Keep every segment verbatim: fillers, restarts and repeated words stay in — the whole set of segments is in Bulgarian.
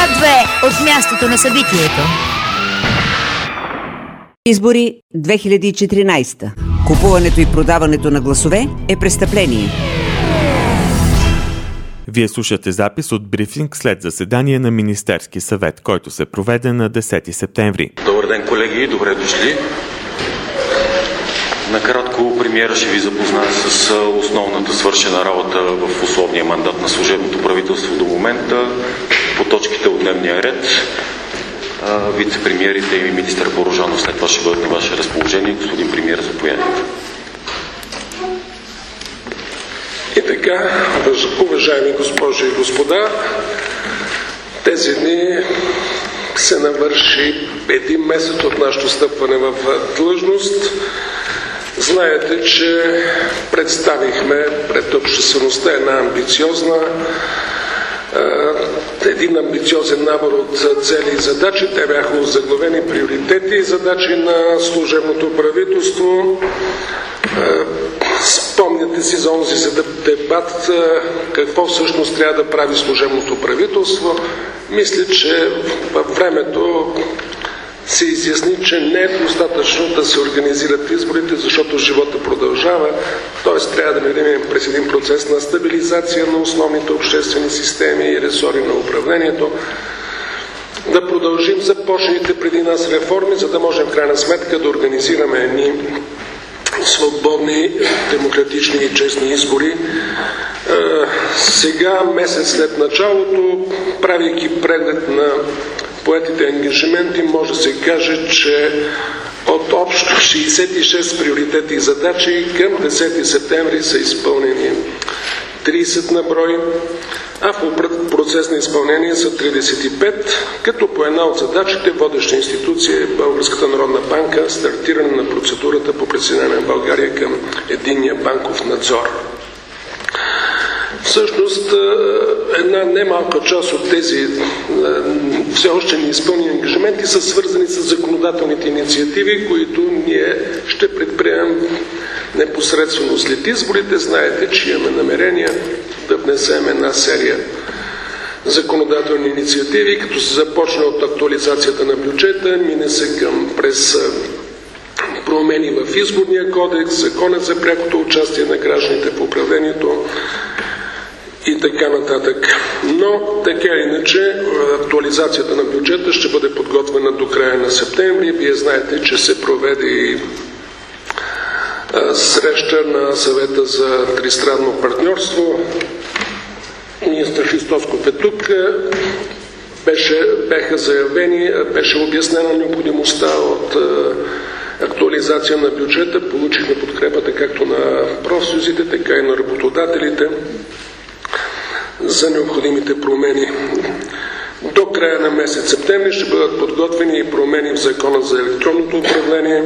две от мястото на събитието. Избори две хиляди и четиринадесета. Купуването и продаването на гласове е престъпление. Вие слушате запис от брифинг след заседание на Министерски съвет, който се проведе на десети септември. Добър ден, колеги, добре дошли. Накратко, премиера ще ви запознае с основната свършена работа в условния мандат на служебното правителство до момента, по точките от дневния ред. Вице-премиерите и министър Порожанов след това ще бъдат на ваше разположение. Господин премиер, заповядайте. И така, уважаеми госпожи и господа, тези дни се навърши един месец от нашето стъпване в длъжност. Знаете, че представихме пред обществеността една амбициозна, един амбициозен набор от цели и задачи. Те бяха озаглавени приоритети и задачи на служебното правителство. Спомняте си за онзи за дебат какво всъщност трябва да прави служебното правителство. Мисля, че във времето се изясни, че не е достатъчно да се организират изборите, защото живота продължава. Т.е. трябва да минем през един процес на стабилизация на основните обществени системи и ресори на управлението, да продължим започналите преди нас реформи, за да можем в крайна сметка да организираме едни свободни, демократични и честни избори. Сега, месец след началото, правейки преглед на поетите ангажименти, може да се каже, че от общо шейсет и шест приоритети и задачи към десети септември са изпълнени тридесет на брой, а в процес на изпълнение са тридесет и пет, като по една от задачите водеща институция е Българската народна банка, стартиране на процедурата по присъединяване на България към единния банков надзор. Всъщност, една немалка част от тези все още неизпълнени ангажименти са свързани с законодателните инициативи, които ние ще предприемем непосредствено след изборите. Знаете, че имаме намерение да внесем една серия законодателни инициативи, като се започне от актуализацията на бюджета, мине се към през промени в изборния кодекс, закона за прякото участие на гражданите в управлението и така нататък. Но, така иначе, актуализацията на бюджета ще бъде подготвена до края на септември. Вие знаете, че се проведе и среща на съвета за тристранно партньорство. Министър Христосков е тук. Беше, беха заявени, беше обяснена необходимостта от актуализация на бюджета. Получихме подкрепата както на профсъюзите, така и на работодателите за необходимите промени. До края на месец септември ще бъдат подготвени и промени в Закона за електронното управление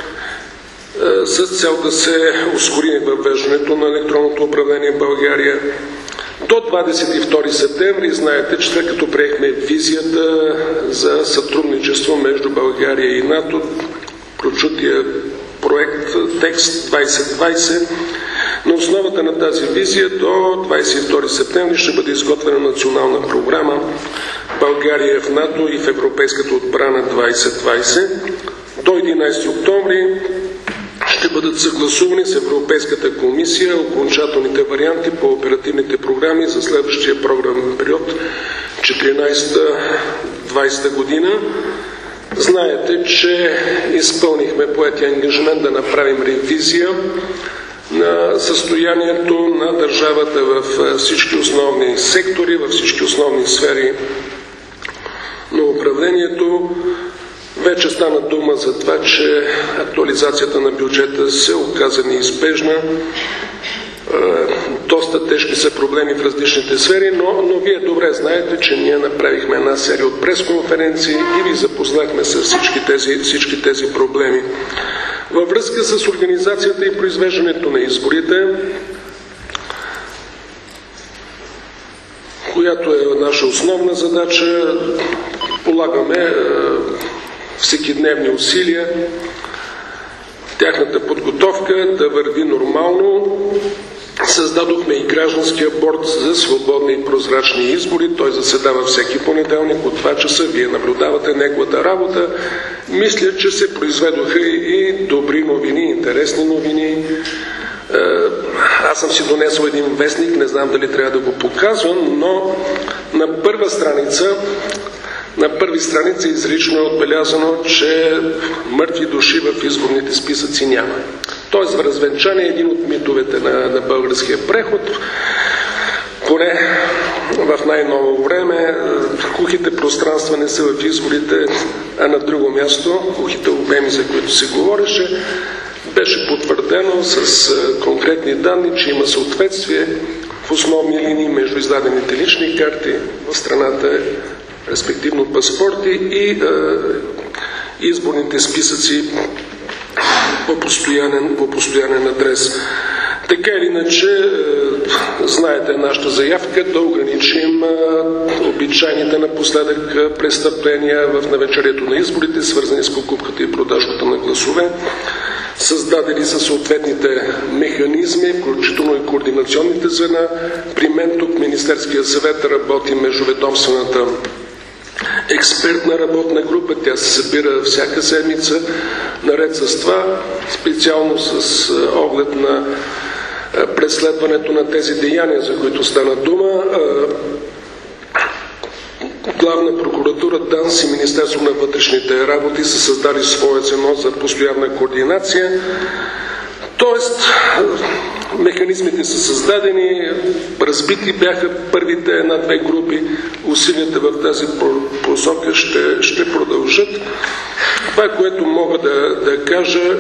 с цел да се ускори въвеждането на електронното управление в България. До двадесет и втори септември, знаете, че след като приехме визията за сътрудничество между България и НАТО, прочутия проект текст двадесет двадесет, на основата на тази визия до двадесет и втори септември ще бъде изготвена национална програма България в НАТО и в Европейската отбрана двадесет двадесет. До единадесети октомври ще бъдат съгласувани с Европейската комисия окончателните варианти по оперативните програми за следващия програмен период четиринадесета двадесета година. Знаете, че изпълнихме поетия ангажимент да направим ревизия на състоянието на държавата във всички основни сектори, във всички основни сфери на управлението. Вече стана дума за това, че актуализацията на бюджета се оказа неизбежна. Доста тежки са проблеми в различните сфери, но, но вие добре знаете, че ние направихме една серия от пресконференции и ви запознахме с всички тези, всички тези проблеми. Във връзка с организацията и произвеждането на изборите, която е наша основна задача, полагаме всекидневни усилия тяхната подготовка да върви нормално, Създадохме и гражданския борд за свободни и прозрачни избори. Той заседава всеки понеделник от два часа. Вие наблюдавате неговата работа. Мисля, че се произведоха и добри новини, интересни новини. Аз съм си донесъл един вестник, не знам дали трябва да го показвам, но на първа страница На първи страница изрично е отбелязано, че мъртви души в изборните списъци няма. Тоест, развенчание е един от митовете на, на българския преход. Поне в най-ново време кухите пространства не са в изборите, а на друго място, кухите обеми, за които се говореше, беше потвърдено с конкретни данни, че има съответствие в основни линии между издадените лични карти в страната, респективно паспорти и е, изборните списъци по постоянен, по постоянен адрес. Така или иначе, е, знаете нашата заявка да ограничим е, обичайните напоследък престъпления в навечерието на изборите, свързани с покупката и продажбата на гласове. Създадени са съответните механизми, включително и координационните звена. При мен тук Министерския съвет работи междуведомствената експертна работна група. Тя се събира всяка седмица. Наред с това, специално с оглед на преследването на тези деяния, за които стана дума, Главна прокуратура, ДАНС и Министерство на вътрешните работи са създали свое звено за постоянна координация. Тоест, механизмите са създадени, разбити бяха първите една-две групи, усилията в тази посока ще, ще продължат. Това, което мога да, да кажа,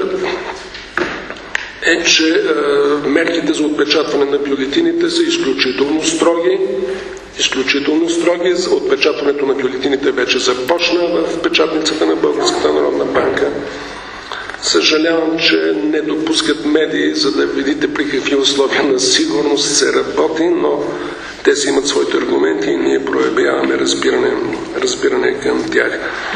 е, че е, мерките за отпечатване на бюлетините са изключително строги. Изключително строги. Отпечатването на бюлетините вече започна в печатницата на Българската народна банка. Съжалявам, че не допускат медии, за да видите при какви условия на сигурност се работи, но те си имат своите аргументи и ние проявяваме разбиране, разбиране към тях.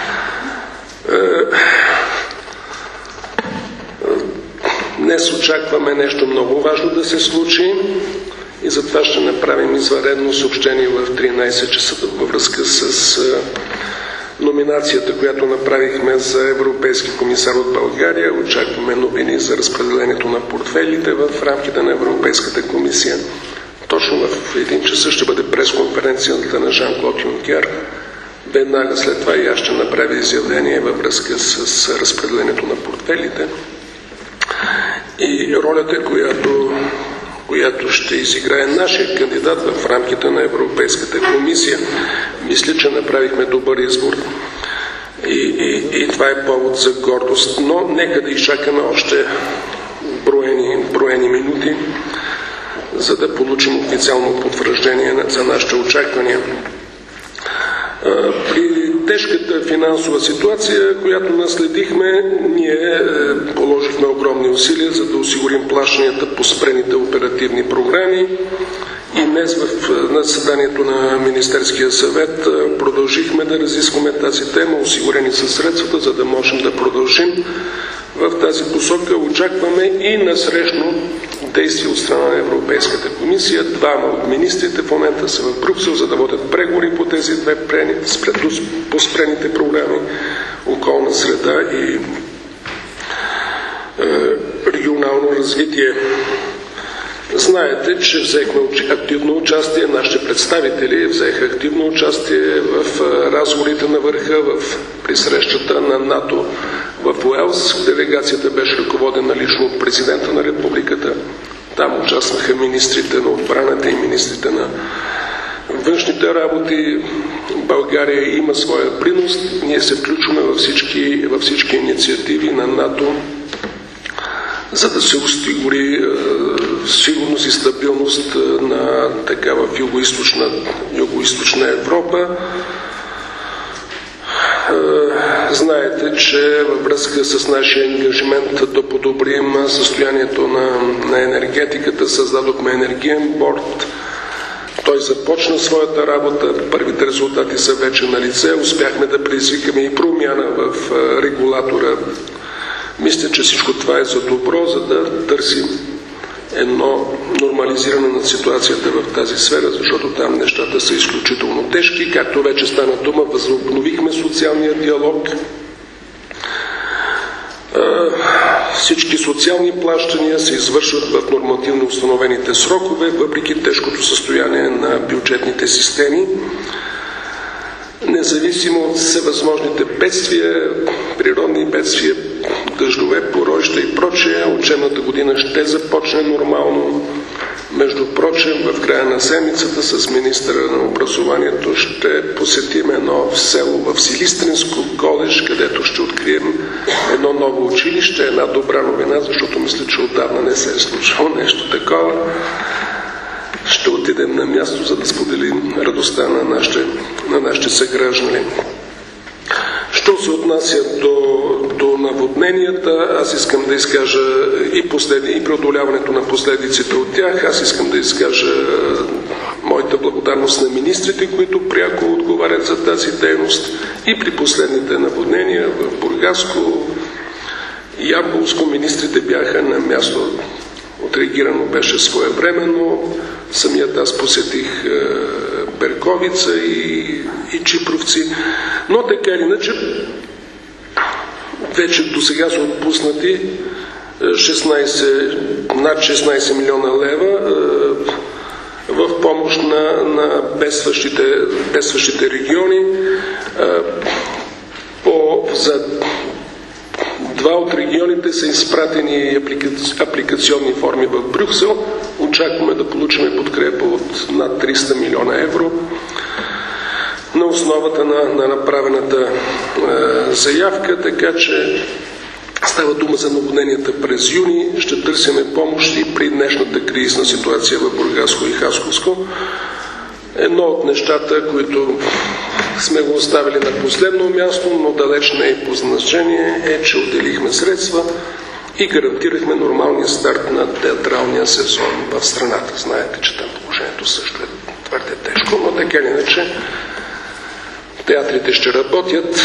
Днес очакваме нещо много важно да се случи и затова ще направим извънредно съобщение в тринайсет часа във връзка с номинацията, която направихме за европейски комисар от България. Очакваме новини за разпределението на портфейлите в рамките на Европейската комисия. Точно в един часа ще бъде пресконференцията на Жан-Клод Юнкер. Веднага след това и аз ще направя изявление във връзка с разпределението на портфейлите и ролята, която, която ще изиграе нашия кандидат в рамките на Европейската комисия. Мисля, че направихме добър избор и, и, и това е повод за гордост, но нека да изчакаме още броени, броени минути, за да получим официално потвърждение за нашите очаквания. При тежката финансова ситуация, която наследихме, ние положихме огромни усилия, за да осигурим плащанията по спрените оперативни програми. И днес в заседанието на Министерския съвет продължихме да разискваме тази тема, осигурени са средствата, за да можем да продължим в тази посока. Очакваме и насрещно действия от страна на Европейската комисия. Двама от министрите в момента са в Брюксел, за да водят преговори по тези две прени, по спрените програми околна среда и е, регионално развитие. Знаете, че взехме активно участие, нашите представители взеха активно участие в разговорите на върха, в присрещата на НАТО в Уелс. Делегацията беше ръководена лично от президента на републиката. Там участваха министрите на отбраната и министрите на външните работи. България има своя принос. Ние се включваме във всички, във всички инициативи на НАТО, за да се осигури е, сигурност и стабилност на така в югоизточна, югоизточна Европа. Е, знаете, че във връзка с нашия ангажимент да подобрим състоянието на, на енергетиката, създадохме енергиен борд. Той започна своята работа, първите резултати са вече на лице, успяхме да предизвикаме и промяна в е, регулатора. Мисля, че всичко това е за добро, за да търсим едно нормализиране на ситуацията в тази сфера, защото там нещата са изключително тежки. Както вече стана дума, възобновихме социалния диалог. Всички социални плащания се извършват в нормативно установените срокове, въпреки тежкото състояние на бюджетните системи. Независимо от всевъзможните бедствия, природни бедствия, дъждове, поройща и прочее, учебната година ще започне нормално. Между прочим, в края на седмицата с министъра на образованието ще посетим едно село в Силистренско, колеж, където ще открием едно ново училище, една добра новина, защото мисля, че отдавна не се е случило нещо такова. Ще отидем на място, за да споделим радостта на нашите, на нашите съграждани. Що се отнася до, до наводненията, аз искам да изкажа и, последи, и преодоляването на последиците от тях. Аз искам да изкажа моята благодарност на министрите, които пряко отговарят за тази дейност. И при последните наводнения в Бургаско и Ямболско министрите бяха на място. Отреагирано беше своевременно. Самият аз посетих е, Берковица и, и Чипровци. Но така или иначе, вече до сега са отпуснати шестнайсет, над шестнайсет милиона лева е, в помощ на, на бедстващите, бедстващите региони. Е, по, за Два от регионите са изпратени апликационни форми в Брюксел. Очакваме да получим подкрепа от над триста милиона евро на основата на, на направената е, заявка, така че става дума за наводненията през юни. Ще търсиме помощ и при днешната кризисна ситуация в Бургаско и Хасковско. Едно от нещата, които сме го оставили на последно място, но далеч не е по значение, е, че отделихме средства и гарантирахме нормалния старт на театралния сезон в страната. Знаете, че там положението също е твърде тежко, но така или иначе театрите ще работят.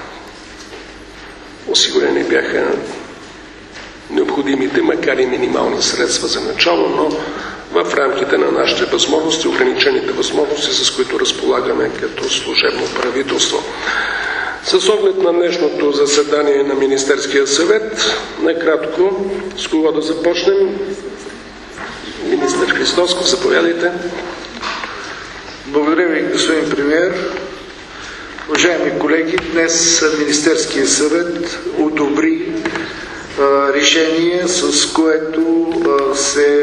Осигурени бяха необходимите, макар и минимални средства за начало, но в рамките на нашите възможности, ограничените възможности, с които разполагаме като служебно правителство. С оглед на днешното заседание на Министерския съвет, накратко, с кого да започнем? Министър Христосков, заповядайте. Благодаря ви, господин премиер. Уважаеми колеги, днес Министерския съвет одобри а, решение, с което а, се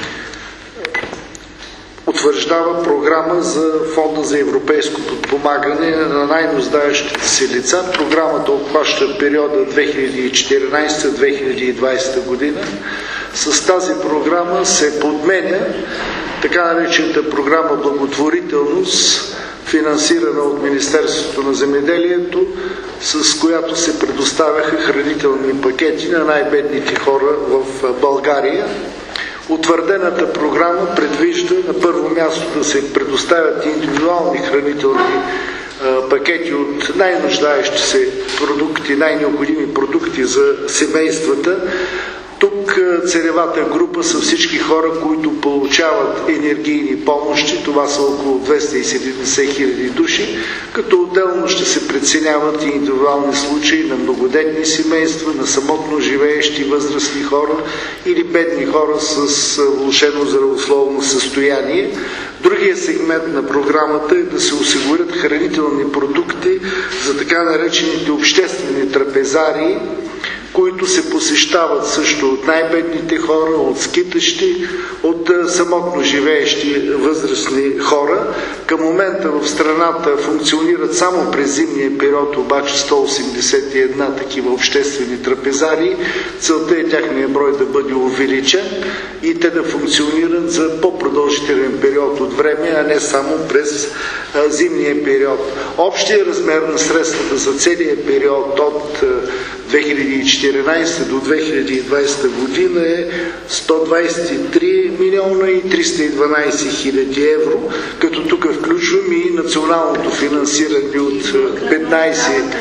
утвърждава програма за Фонда за европейско подпомагане на най-нуждаещите се лица. Програмата обхваща периода две хиляди и четиринайсета до две хиляди и двайсета година. С тази програма се подменя така наречената програма Благотворителност, финансирана от Министерството на земеделието, с която се предоставяха хранителни пакети на най-бедните хора в България. Утвърдената програма предвижда на първо място да се предоставят индивидуални хранителни а, пакети от най-нуждаещи се продукти, най-необходими продукти за семействата. Тук целевата група са всички хора, които получават енергийни помощи. Това са около двеста и седемдесет хиляди души, като отделно ще се преценяват и индивидуални случаи на многодетни семейства, на самотно живеещи възрастни хора или бедни хора с влошено здравословно състояние. Другия сегмент на програмата е да се осигурят хранителни продукти за така наречените обществени трапезарии, които се посещават също от най-бедните хора, от скитащи, от самотно живеещи възрастни хора. Към момента в страната функционират само през зимния период, обаче сто осемдесет и една такива обществени трапезарии. Целта е тяхния брой да бъде увеличен и те да функционират за по-продължителен период от време, а не само през а, зимния период. Общия размер на средствата за целия период от две хиляди и четиринайсета до две хиляди и двайсета година е сто двайсет и три милиона и триста и дванайсет хиляди евро, като тук включваме и националното финансиране от петнайсет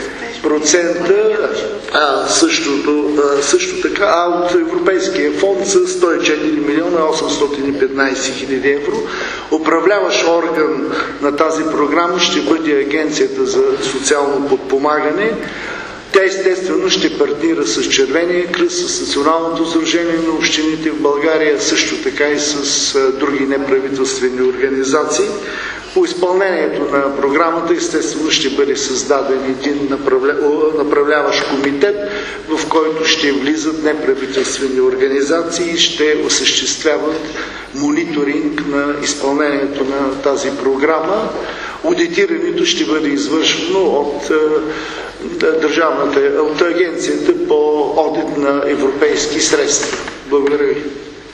процента, а, същото, а, също така, а от Европейския фонд са сто и четири милиона осемстотин и петнадесет хиляди евро. Управляващ орган на тази програма ще бъде Агенцията за социално подпомагане. Тя естествено ще партнира с Червения кръст, с Националното сдружение на общините в България, също така и с а, други неправителствени организации. По изпълнението на програмата естествено ще бъде създаден един направля... направляващ комитет, в който ще влизат неправителствени организации и ще осъществяват мониторинг на изпълнението на тази програма. Одитирането ще бъде извършено от държавната, от агенцията по одит на европейски средства. Благодаря ви.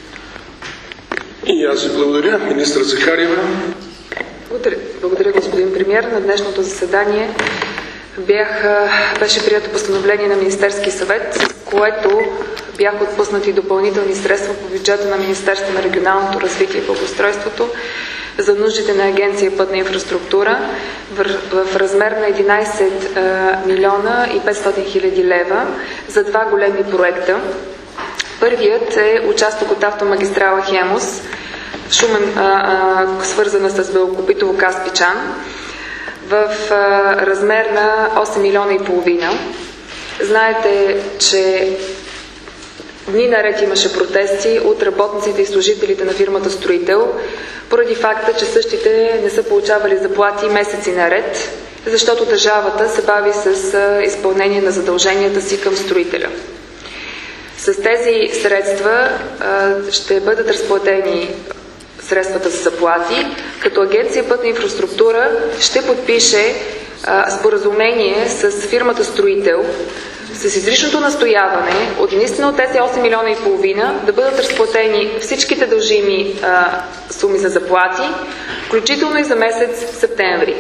И аз ви благодаря. Министър Захариева. Благодаря, благодаря, господин премиер. На днешното заседание бях, беше прието постановление на Министерски съвет, с което бяха отпуснати допълнителни средства по бюджета на Министерството на регионалното развитие и благоустройството за нуждите на Агенция Пътна инфраструктура в, в размер на единадесет милиона и петстотин хиляди лева за два големи проекта. Първият е участък от автомагистрала Хемус, Шумен, а, а, свързана с Белокопитово-Каспичан, в а, размер на осем милиона и половина. Знаете, че дни наред имаше протести от работниците и служителите на фирмата Строител, поради факта, че същите не са получавали заплати месеци наред, защото държавата се бави с а, изпълнение на задълженията си към строителя. С тези средства а, ще бъдат разплатени средствата за заплати, като Агенция Пътна инфраструктура ще подпише а, споразумение с фирмата Строител с изричното настояване от наистина от тези осем милиона и половина да бъдат разплатени всичките дължими а, суми за заплати, включително и за месец септември.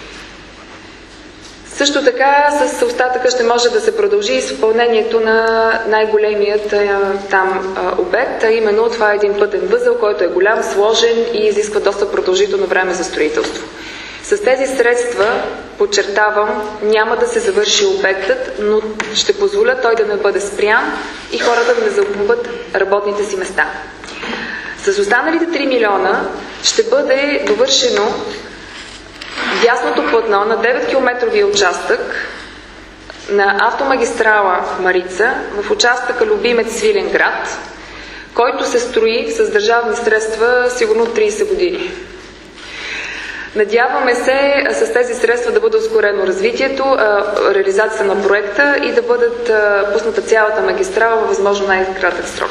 Също така с остатъка ще може да се продължи изпълнението на най-големият там обект, а именно това е един пътен възел, който е голям, сложен и изисква доста продължително време за строителство. С тези средства, подчертавам, няма да се завърши обектът, но ще позволя той да не бъде спрян и хората да не загубят работните си места. С останалите три милиона ще бъде довършено дясното платно на девет километровия участък на автомагистрала Марица в участъка Любимец-Свиленград, който се строи с държавни средства сигурно тридесет години. Надяваме се с тези средства да бъде ускорено развитието, реализацията на проекта и да бъдат пусната цялата магистрала във възможно най-кратък срок.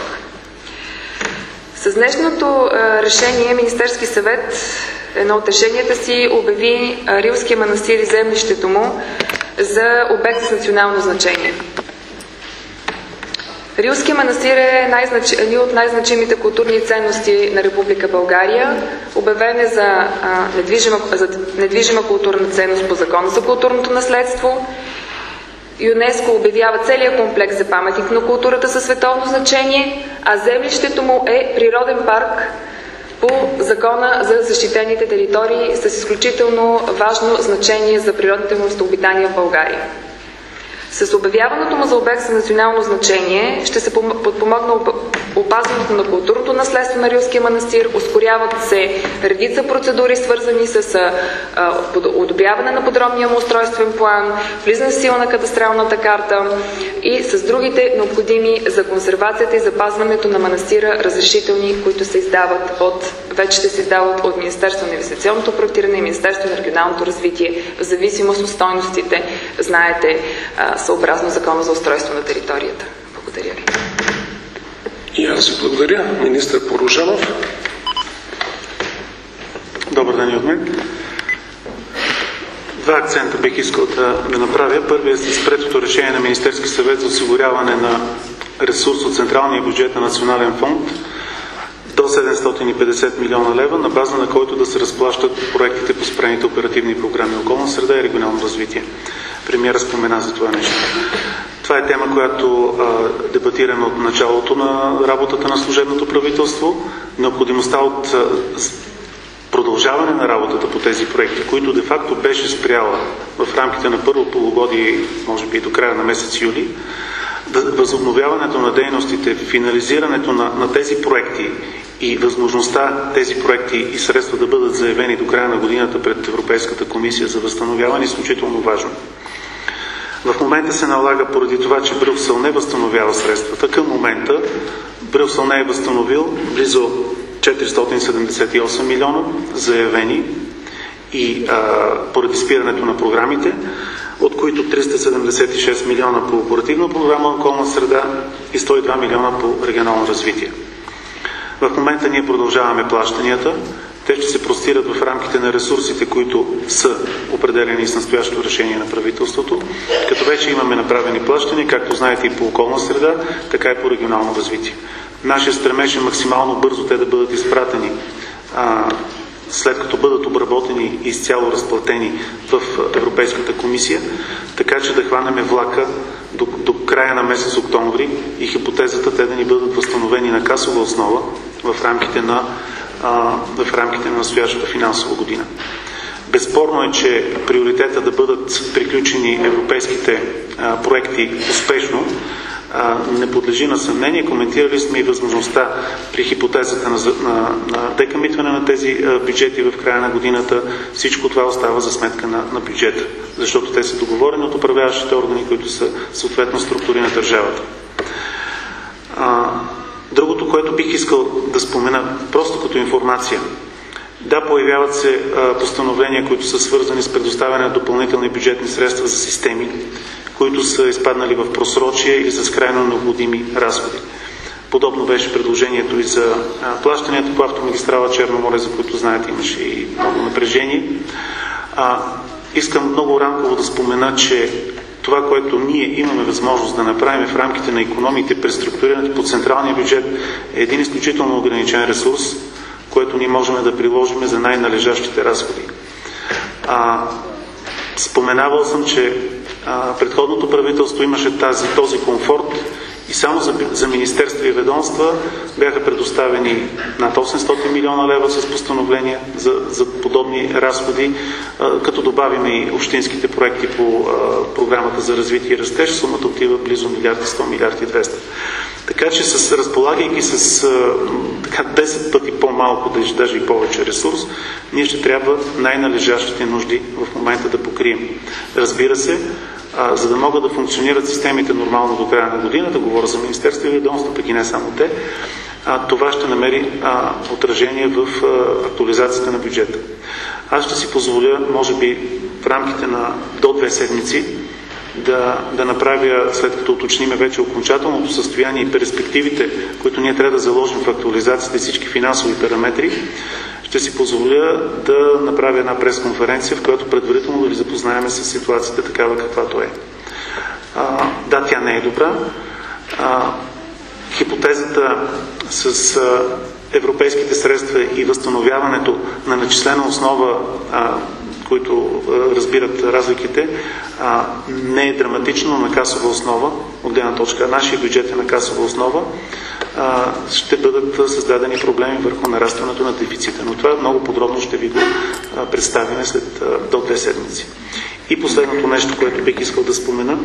С днешното решение Министерски съвет, едно от решенията си, обяви Рилския манастир и землището му за обект с национално значение. Рилския манастир е най-знач... един от най-значимите културни ценности на Република България. Обявен е за, а, недвижима, за недвижима културна ценност по Закона за културното наследство. ЮНЕСКО обявява целият комплекс за паметник на културата със световно значение, а землището му е природен парк по Закона за защитените територии с изключително важно значение за природните местообитания в България. С обявяването му за обект с национално значение ще се подпомогне опазването на културното наследство на Рилския манастир, ускоряват се редица процедури, свързани с а, одобряване на подробния му устройствен план, влизане в сила на кадастралната карта и с другите необходими за консервацията и запазването на манастира разрешителни, които се издават от, вече ще се издават от Министерството на инвестиционното проектиране и Министерството на регионалното развитие, в зависимост от стойностите, знаете, а, съобразно Закона за устройство на територията. Благодаря ви. И аз ви благодаря. Министър Порожанов. Добър ден и от мен. Два акцента бих искал да, да направя. Първият е с приетото решение на Министерски съвет за осигуряване на ресурс от централния бюджет на Национален фонд до седемстотин и петдесет милиона лева, на база на който да се разплащат проектите по спрените оперативни програми околна среда и регионално развитие. Премиера спомена за това нещо. Това е тема, която а, дебатираме от началото на работата на служебното правителство. Необходимостта от а, продължаване на работата по тези проекти, които де-факто беше спряла в рамките на първо полугодие, може би до края на месец юли, възобновяването на дейностите, финализирането на, на тези проекти и възможността тези проекти и средства да бъдат заявени до края на годината пред Европейската комисия за възстановяване е изключително важно. В момента се налага поради това, че Брюксел не възстановява средствата. Към момента Брюксел не е възстановил близо четиристотин седемдесет и осем милиона заявени и а, поради спирането на програмите, от които триста седемдесет и шест милиона по оперативна програма околна среда и сто и два милиона по регионално развитие. В момента ние продължаваме плащанията. Те ще се простират в рамките на ресурсите, които са определени с настоящото решение на правителството, като вече имаме направени плащания, както знаете, и по околна среда, така и по регионално развитие. Нашия стремеж е максимално бързо те да бъдат изпратени, а, след като бъдат обработени и изцяло разплатени в Европейската комисия, така че да хванеме влака до, до края на месец октомври и хипотезата те да ни бъдат възстановени на касова основа в рамките на, а, в рамките на настоящата финансова година. Безспорно е, че приоритета да бъдат приключени европейските а, проекти успешно а, не подлежи на съмнение. Коментирали сме и възможността при хипотезата на, на, на декамитване на тези а, бюджети в края на годината. Всичко това остава за сметка на, на бюджета, защото те са договорени от управляващите органи, които са съответно структури на държавата. А, другото, което бих искал да спомена, просто като информация. Да, появяват се а, постановления, които са свързани с предоставяне на допълнителни бюджетни средства за системи, които са изпаднали в просрочие или с крайно необходими разходи. Подобно беше предложението и за а, плащането по автомагистрала Черно море, за които знаете имаше и много напрежение. А, искам много рамково да спомена, че това, което ние имаме възможност да направим в рамките на икономиите, преструктурирането по централния бюджет, е един изключително ограничен ресурс, което ние можем да приложим за най-належащите разходи. А, споменавал съм, че а, предходното правителство имаше тази, този комфорт и само за, за министерства и ведомства бяха предоставени над осемстотин милиона лева с постановления за, за подобни разходи, а, като добавим и общинските проекти по а, програмата за развитие и растеж, сумата отива близо милиард и сто, милиард и двеста. Така че с, разполагайки с а, така, десет пъти по-малко, даже и повече ресурс, ние ще трябва най-належащите нужди в момента да покрием. Разбира се, а, за да могат да функционират системите нормално до края на годината, говоря за Министерство и ведомство, пък и не само те, а, това ще намери а, отражение в а, актуализацията на бюджета. Аз ще си позволя, може би, в рамките на до две седмици, Да, да направя, след като уточниме вече окончателното състояние и перспективите, които ние трябва да заложим в актуализацията и всички финансови параметри, ще си позволя да направя една пресконференция, в която предварително да ви запознаем с ситуацията такава каквато е. А, да, тя не е добра. А, хипотезата с а, европейските средства и възстановяването на начислена основа, а, които а, разбират разликите, а, не е драматично на касова основа, от гледна точка нашия бюджет е на касова основа, а, ще бъдат създадени проблеми върху нарастването на дефицита. Но това много подробно ще ви го а, представим след а, до две седмици. И последното нещо, което бих искал да спомена,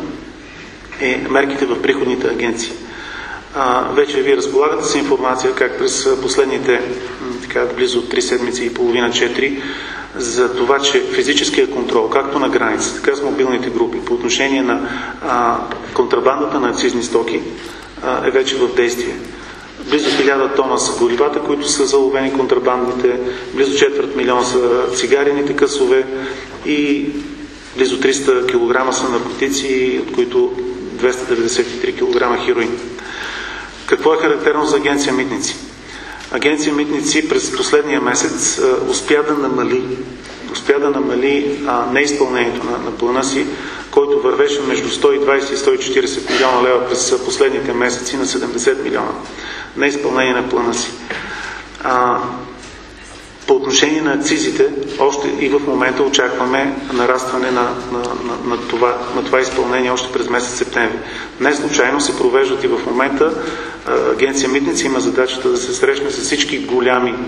е мерките в приходните агенции. А, вече вие разполагате с информация как през последните така, близо три седмици и половина-четири за това, че физическия контрол, както на граница, така с мобилните групи, по отношение на а, контрабандата на акцизни стоки, а, е вече в действие. Близо хиляда тона са горивата, които са заловени контрабандните, близо четвърт милион са цигарените късове и близо триста килограма са наркотици, от които двеста деветдесет и три килограма хероин. Какво е характерно за агенция Митници? Агенция Митници през последния месец а, успя да намали, успя да намали а, неизпълнението на, на плана си, който вървеше между сто и двадесет и сто и четиридесет милиона лева през последните месеци на седемдесет милиона. Неизпълнение на плана си. А, по отношение на акцизите, още и в момента очакваме нарастване на, на, на, на, това, на това изпълнение още през месец септември. Не случайно се провеждат и в момента а, агенция Митници има задачата да се срещне с всички голями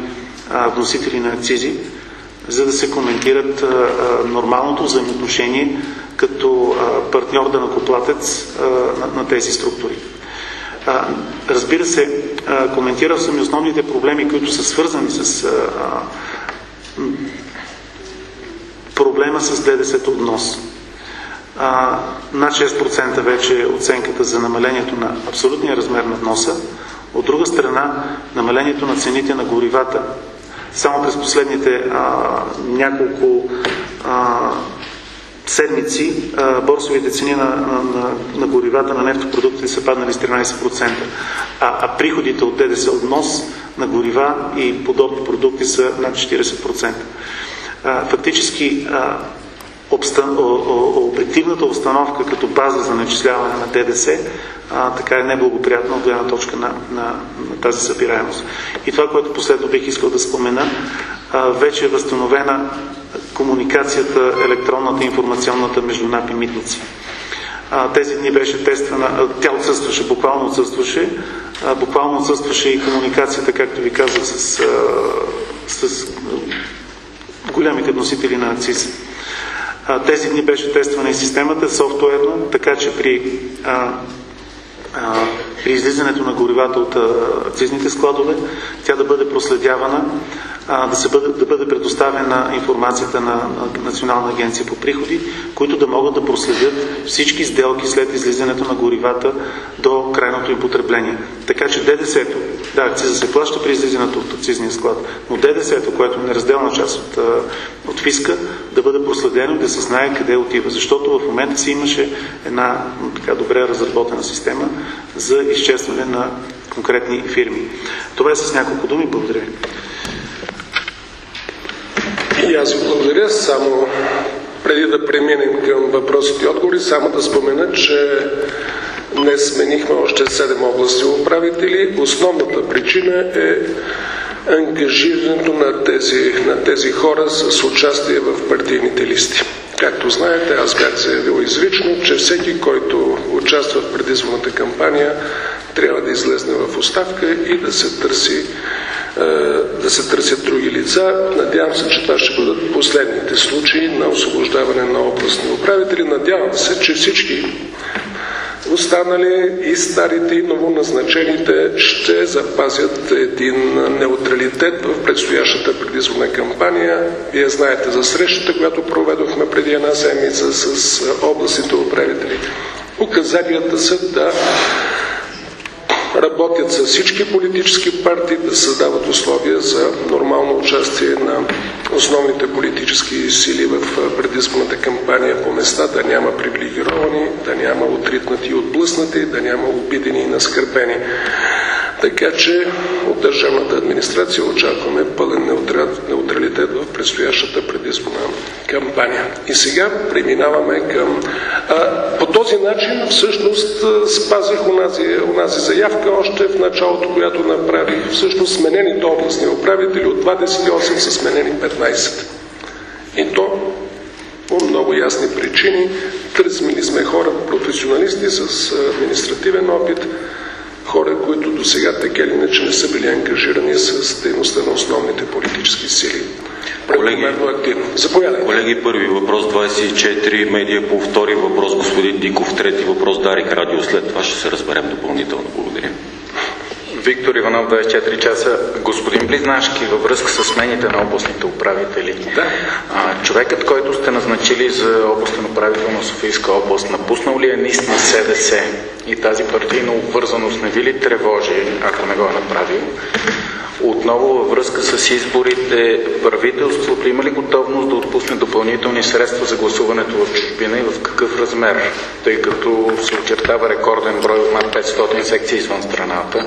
а, вносители на акцизи, за да се коментират а, а, нормалното взаимоотношение като а, партньор данъкоплатец а, на, на тези структури. А, разбира се, а, коментирал съм и основните проблеми, които са свързани с а, а, проблема с ДДС-то от внос. А, над шест процента вече е оценката за намалението на абсолютния размер на вноса. От друга страна, намалението на цените на горивата. Само през последните а, няколко а, седмици а, борсовите цени на, на, на, на горивата, на нефтопродуктите са паднали с тринайсет процента, а, а приходите от ДДС от внос на горива и подобни продукти са над четирийсет процента. А, фактически а, обстан... обективната установка като база за начисляване на ДДС а, така е неблагоприятна от гледна точка на, на, на тази събираемост. И това, което последно бих искал да спомена, а, вече е възстановена комуникацията, електронната, информационната между НАП и митници. А, тези дни беше тествана, тя отсъстваше, буквално отсъстваше, а, буквално отсъстваше и комуникацията, както ви казах, с, а, с големите носители на акцизи. А, тези дни беше тествана и системата софтуерно, така че при, а, а, при излизането на горивата от а, акцизните складове, тя да бъде проследявана, а, да, се бъде, да бъде предоставена информацията на, на Национална агенция по приходи, които да могат да проследят всички сделки след излизането на горивата до крайното им потребление. Така че ДДС-то, да, акциза се плаща при излизането от акцизния склад, но ДДС-то, което е неразделна част от, от фиска, да бъде проследено и да се знае къде отива. Защото в момента си имаше една така добре разработена система за изчезване на конкретни фирми. Това е с няколко думи. Благодаря ви. И аз ви благодаря. Само преди да преминем към въпросите и отговори, само да спомена, че днес сменихме още седем областни управители. Основната причина е ангажирането на тези, на тези хора с участие в партийните листи. Както знаете, аз бях заявил изрично, че всеки, който участва в предизборната кампания, трябва да излезне в оставка и да се търси да се търсят други лица. Надявам се, че това ще бъдат последните случаи на освобождаване на областни управители. Надявам се, че всички останали и старите и новоназначените ще запазят един неутралитет в предстоящата предизборна кампания. Вие знаете за срещата, която проведохме преди една седмица с областните управители. Указанията са да работят с всички политически партии, да създават условия за нормално участие на основните политически сили в предизборната кампания по места, да няма привилегировани, да няма отритнати и отблъснати, да няма обидени и наскърбени. Така че от държавната администрация очакваме пълен неутралитет в предстоящата предизборна кампания. И сега преминаваме към... А, по този начин всъщност спазих онази, онази заявка още в началото, която направих. Всъщност сменените областни управители от двадесет и осем са сменени петнайсет. И то по много ясни причини. Търсили сме хора, професионалисти с административен опит, хора, които до сега така или иначе не са били ангажирани с дейността на основните политически сили. Колеги, Заповядайте. колеги, първи въпрос двадесет и четири, медия по втори въпрос господин Диков, трети въпрос Дарик Радио. След това ще се разберем допълнително. Благодаря. Виктор Иванов, двадесет и четири часа. Господин Близнашки, във връзка с смените на областните управители, да. а, човекът, който сте назначили за областен управител на Софийска област, напуснал ли е низ на СДС и тази партийна обвързаност не ви ли тревожи, ако не го е направил? Отново във връзка с изборите, правителството има ли готовност да отпусне допълнителни средства за гласуването в чужбина и в какъв размер, тъй като се очертава рекорден брой от над петстотин секции извън страната?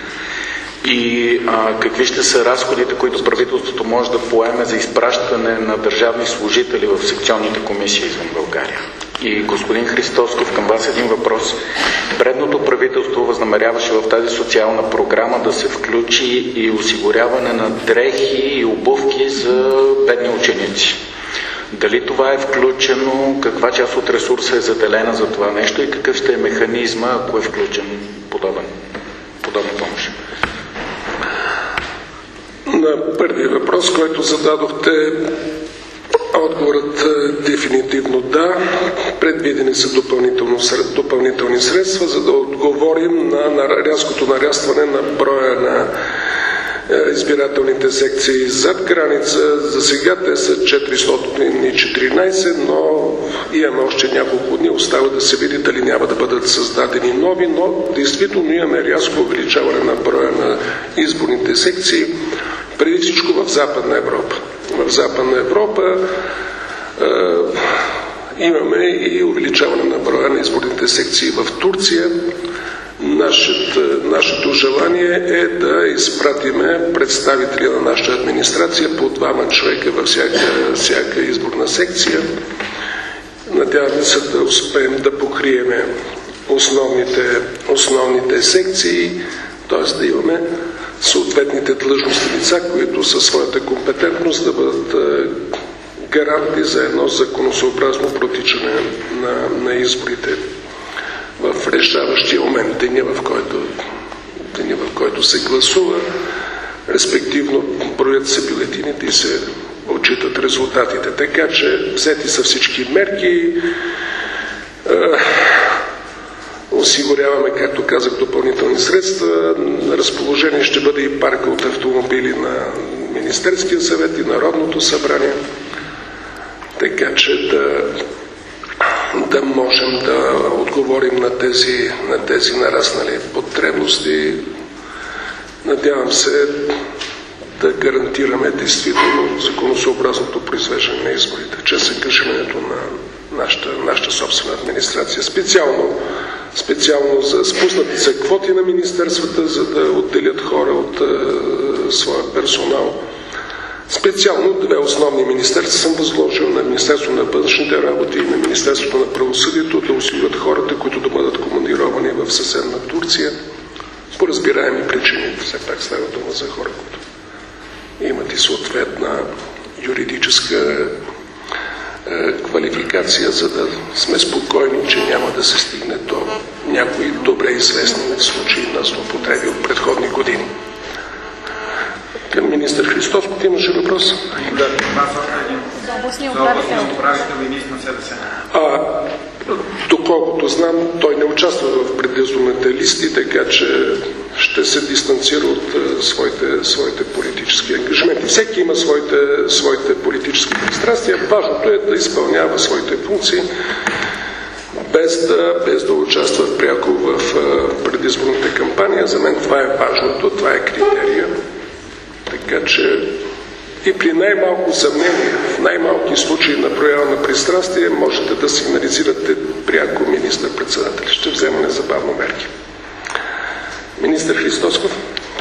И а, какви ще са разходите, които правителството може да поеме за изпращане на държавни служители в секционните комисии извън България? И господин Христосков, към вас един въпрос. Предното правителство възнамеряваше в тази социална програма да се включи и осигуряване на дрехи и обувки за бедни ученици. Дали това е включено, каква част от ресурса е заделена за това нещо и какъв ще е механизма, ако е включен подобен, подобна помощ? На първия въпрос, който зададохте, отговорът е дефинитивно да. Предвидени са допълнително, допълнителни средства, за да отговорим на, на рязкото нарастване на броя на е, избирателните секции зад граница. За сега те са четиристотин и четиринайсет, но имаме още няколко дни. Остава да се види дали няма да бъдат създадени нови, но действително имаме рязко увеличаване на броя на изборните секции, преди всичко в Западна Европа. В Западна Европа е, имаме и увеличаване на броя на изборните секции в Турция. Нашето, нашето желание е да изпратиме представители на нашата администрация по двама човека във всяка, всяка изборна секция. Надяваме се да успеем да покриеме основните, основните секции, т.е. да имаме съответните длъжностни лица, които със своята компетентност да бъдат гаранти за едно законосъобразно протичане на, на изборите в решаващия момент, деня в който, деня в който се гласува, респективно броят се бюлетините и се отчитат резултатите. Така че взети са всички мерки. Осигуряваме, както казах, допълнителни средства. На разположение ще бъде и парка от автомобили на Министерския съвет и Народното събрание, така че да, да можем да отговорим на тези, на тези нараснали потребности. Надявам се да гарантираме действително законосъобразното произвеждане на изборите чрез ангажирането на нашата, нашата собствена администрация. Специално, специално за спуснати са квоти на министерствата, за да отделят хора от е, своя персонал. Специално две основни министерства съм възложил на Министерството на външните работи и на Министерството на правосъдието да осигурят хората, които да бъдат командировани в съседна Турция по разбираеми причини. Все пак става дума за хора, които имат и съответна юридическа е, квалификация, за да сме спокойни, че няма да се стигне до някои добре известни случаи на злоупотреби от предходни години. Към министър Христовски имаше въпрос? Да. Областния управител и низ на СДС. А, доколкото знам, той не участва в предизборните листи, така че ще се дистанцира от uh, своите, своите политически ангажименти. Всеки има своите, своите политически пристрастия. Важното е да изпълнява своите функции, без да, без да участва пряко в uh, предизборната кампания. За мен това е важното, това е критерия. Така че и при най-малко съмнение, в най-малки случаи на проява на пристрастие, можете да сигнализирате пряко министър-председател. Ще взема незабавно мерки. Министър Христосков.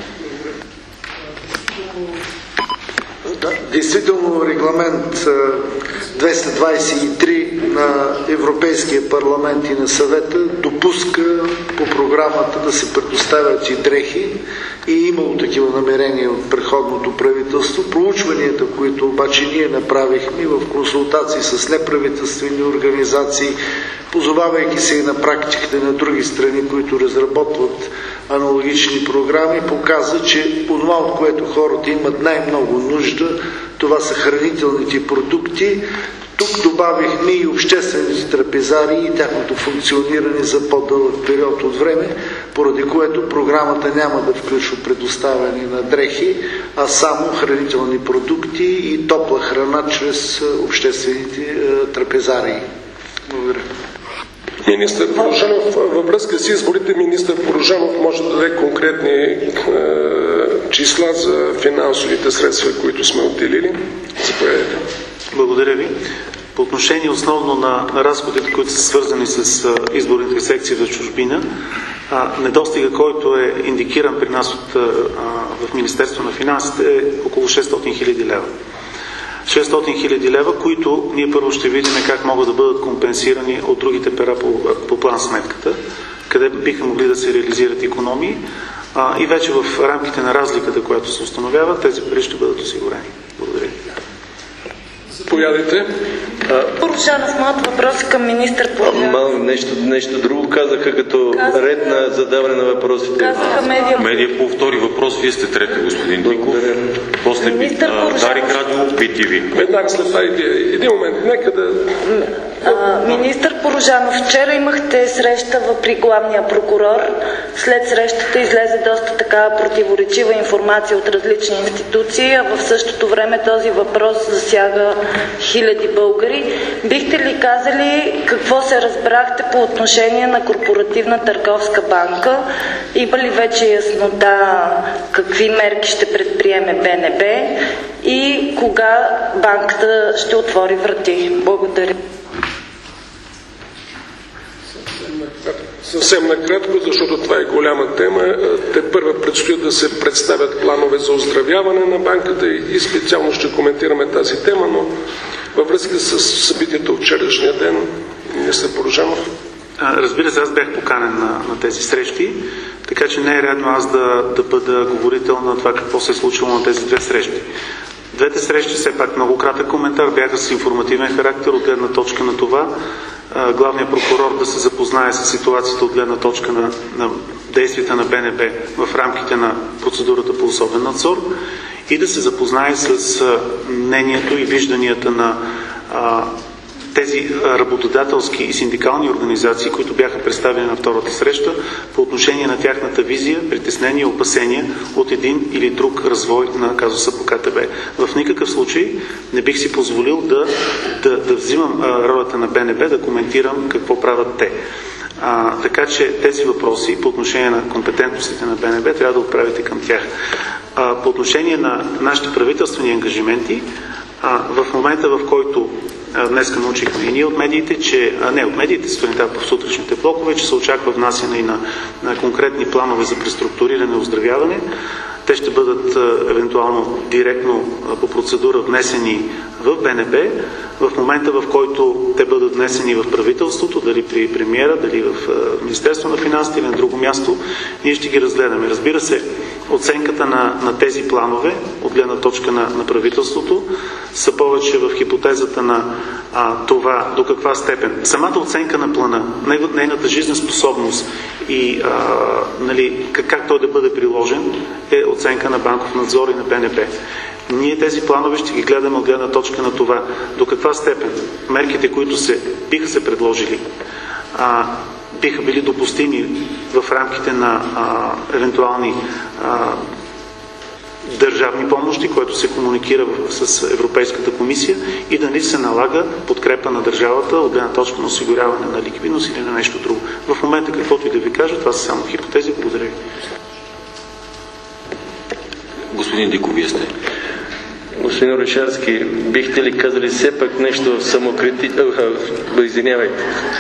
Да, действително регламент двеста двадесет и три на Европейския парламент и на съвета допуска по програмата да се предоставят и дрехи и имало такива намерения от предходното правителство. Проучванията, които обаче ние направихме в консултации с неправителствени организации, позовавайки се и на практиките на други страни, които разработват аналогични програми, показа, че това, от което хората имат най-много нужда, това са хранителните продукти. Тук добавихме и обществените трапезарии и тяхното функциониране за по-дълъг период от време, поради което програмата няма да включва предоставяне на дрехи, а само хранителни продукти и топла храна чрез обществените трапезарии. Благодаря. Министър Порожанов, във връзка с изборите, министър Порожанов може да даде конкретни е, числа за финансовите средства, които сме отделили. Заповядайте. Благодаря ви. По отношение основно на, на разходите, които са свързани с а, изборните секции в чужбина, а, недостига, който е индикиран при нас от, а, в Министерство на финансите, е около шестстотин хиляди лева. шестстотин хиляди лева, които ние първо ще видим как могат да бъдат компенсирани от другите пера по, по план сметката, къде биха могли да се реализират икономии, а, и вече в рамките на разликата, която се установява, тези пари ще бъдат осигурени. Благодаря. Заповядайте. Порожанов, моят въпрос към министър Порожанов. Мал, нещо, нещо друго казаха като казаха, ред на задаване на въпросите. Казаха медиа. Медиа по втори въпрос, вие сте трети, господин Диков. После Дарик Радио, Би Ти Ви. Веднага след това един момент, нека да... А, министър Порожанов, вчера имахте среща при главния прокурор. След срещата излезе доста така противоречива информация от различни институции, а в същото време този въпрос засяга хиляди българи. Бихте ли казали какво се разбрахте по отношение на Корпоративна търговска банка? Има ли вече яснота какви мерки ще предприеме Б Н Б и кога банката ще отвори врати? Благодаря. Съвсем накратко, защото това е голяма тема. Те първа предстоят да се представят планове за оздравяване на банката и специално ще коментираме тази тема, но във връзка с събитията от вчерашния ден, министър Порожанов. Разбира се, аз бях поканен на, на тези срещи, така че не е редно аз да, да бъда говорител на това какво се е случило на тези две срещи. Двете срещи, все пак много кратък коментар, бяха с информативен характер от гледна точка на това главният прокурор да се запознае с ситуацията от гледна точка на, на действията на Б Н Б в рамките на процедурата по особен надзор и да се запознае с мнението и вижданията на а, тези работодателски и синдикални организации, които бяха представени на втората среща по отношение на тяхната визия, притеснения и опасения от един или друг развой на казуса по К Т Б. В никакъв случай не бих си позволил да, да, да взимам а, ролята на Б Н Б, да коментирам какво правят те. А, така че тези въпроси по отношение на компетентностите на Б Н Б трябва да отправите към тях. А, по отношение на нашите правителствени ангажименти, а, в момента, в който днеска научихме и ние от медиите, че, а не от медиите, сутринта в сутрешните блокове, че се очаква внасяне и на, на конкретни планове за преструктуриране и оздравяване. Те ще бъдат а, евентуално директно а, по процедура внесени в Б Н Б. В момента, в който те бъдат внесени в правителството, дали при премиера, дали в а, Министерство на финансите или на друго място, ние ще ги разгледаме. Разбира се, оценката на, на тези планове, от гледна точка на, на правителството, са повече в хипотезата на а, това до каква степен. Самата оценка на плана, нейната жизнеспособност и а, нали, как, как той да бъде приложен, е оценка на банков надзор и на Б Н Б. Ние тези планове ще ги гледаме от гледна точка на това до каква степен мерките, които се, биха се предложили, а, биха били допустими в рамките на а, евентуални а, държавни помощи, което се комуникира с Европейската комисия и да не се налага подкрепа на държавата от гледна точка на осигуряване на ликвидност или на нещо друго. В момента, каквото и да ви кажа, това са само хипотези. Благодаря ви. Господин Диков, вие сте. Господин Орешарски, бихте ли казали все пак нещо в самокритичен... Извинявайте.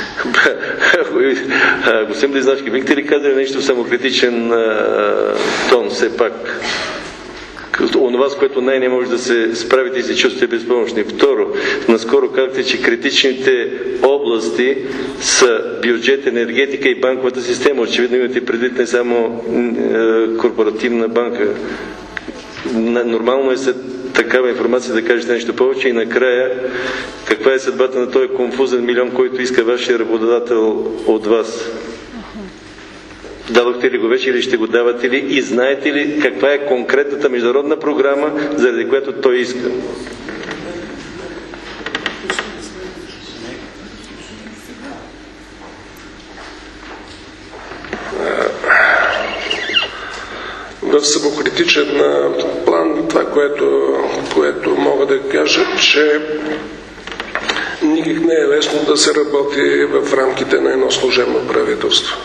Господин Близнашки, бихте ли казали нещо в самокритичен тон все пак? Онова, с което най-не може да се справите и се чувствате безпомощни. Второ, наскоро казахте, че критичните области са бюджет, енергетика и банковата система. Очевидно имате предвид не само е, корпоративна банка. Нормално е след такава информация да кажете нещо повече и накрая каква е съдбата на този конфузен милион, който иска вашия работодател от вас? Дадохте ли го вече или ще го давате ли? И знаете ли каква е конкретната международна програма, заради която той иска? В самокритичен план това, което, което мога да кажа, че никак не е лесно да се работи в рамките на едно служебно правителство.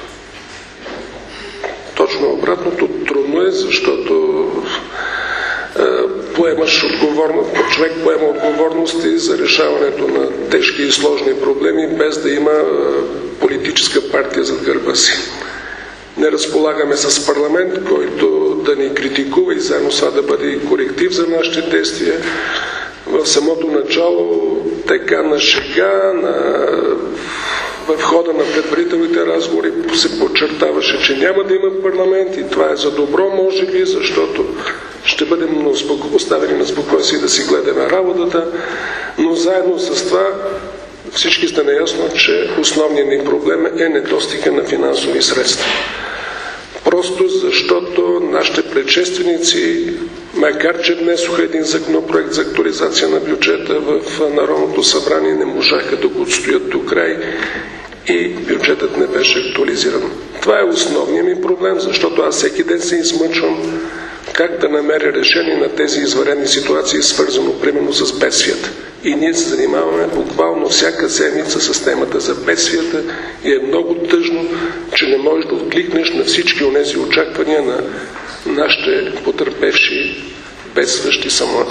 Точно обратното, трудно е, защото е, поемаш отговорност, човек поема отговорности за решаването на тежки и сложни проблеми, без да има е, политическа партия зад гърба си. Не разполагаме с парламент, който да ни критикува и заедно с това да бъде коректив за нашите действия. В самото начало, така на шега, на... в хода на предварителните разговори се подчертаваше, че няма да има парламент и това е за добро, може би, защото ще бъдем оставени на спокойствие да си гледаме работата, но заедно с това всички сте наясно, че основният ни проблем е недостига на финансови средства. Просто защото нашите предшественици, макар че внесоха един законопроект за актуализация на бюджета в Народното събрание, не можаха да го отстоят до край и бюджетът не беше актуализиран. Това е основният ми проблем, защото аз всеки ден се измъчвам как да намеря решение на тези извънредни ситуации, свързано примерно с бедствията. И ние се занимаваме буквално всяка седмица с темата за бедствията и е много тъжно, че не можеш да откликнеш на всички онези очаквания на нашите потърпевши, бедстващи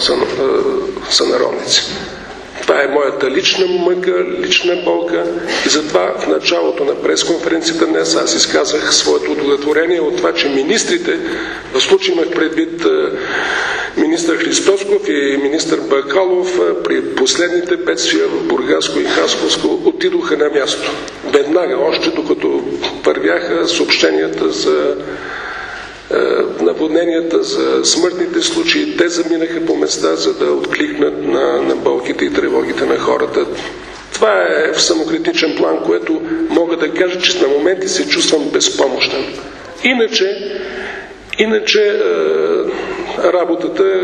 сънародници. Това е моята лична мъка, лична болка и затова в началото на пресконференцията днес аз изказах своето удовлетворение от това, че министрите, в случай имах предвид министър Христосков и министър Бакалов, при последните бедствия в Бургаско и Хасковско отидоха на място. Веднага, още докато вървяха съобщенията за наводненията, за смъртните случаи, те заминаха по места, за да откликнат на, на болките и тревогите на хората. Това е в самокритичен план, което мога да кажа, че на моменти се чувствам безпомощен. Иначе, иначе е, работата е,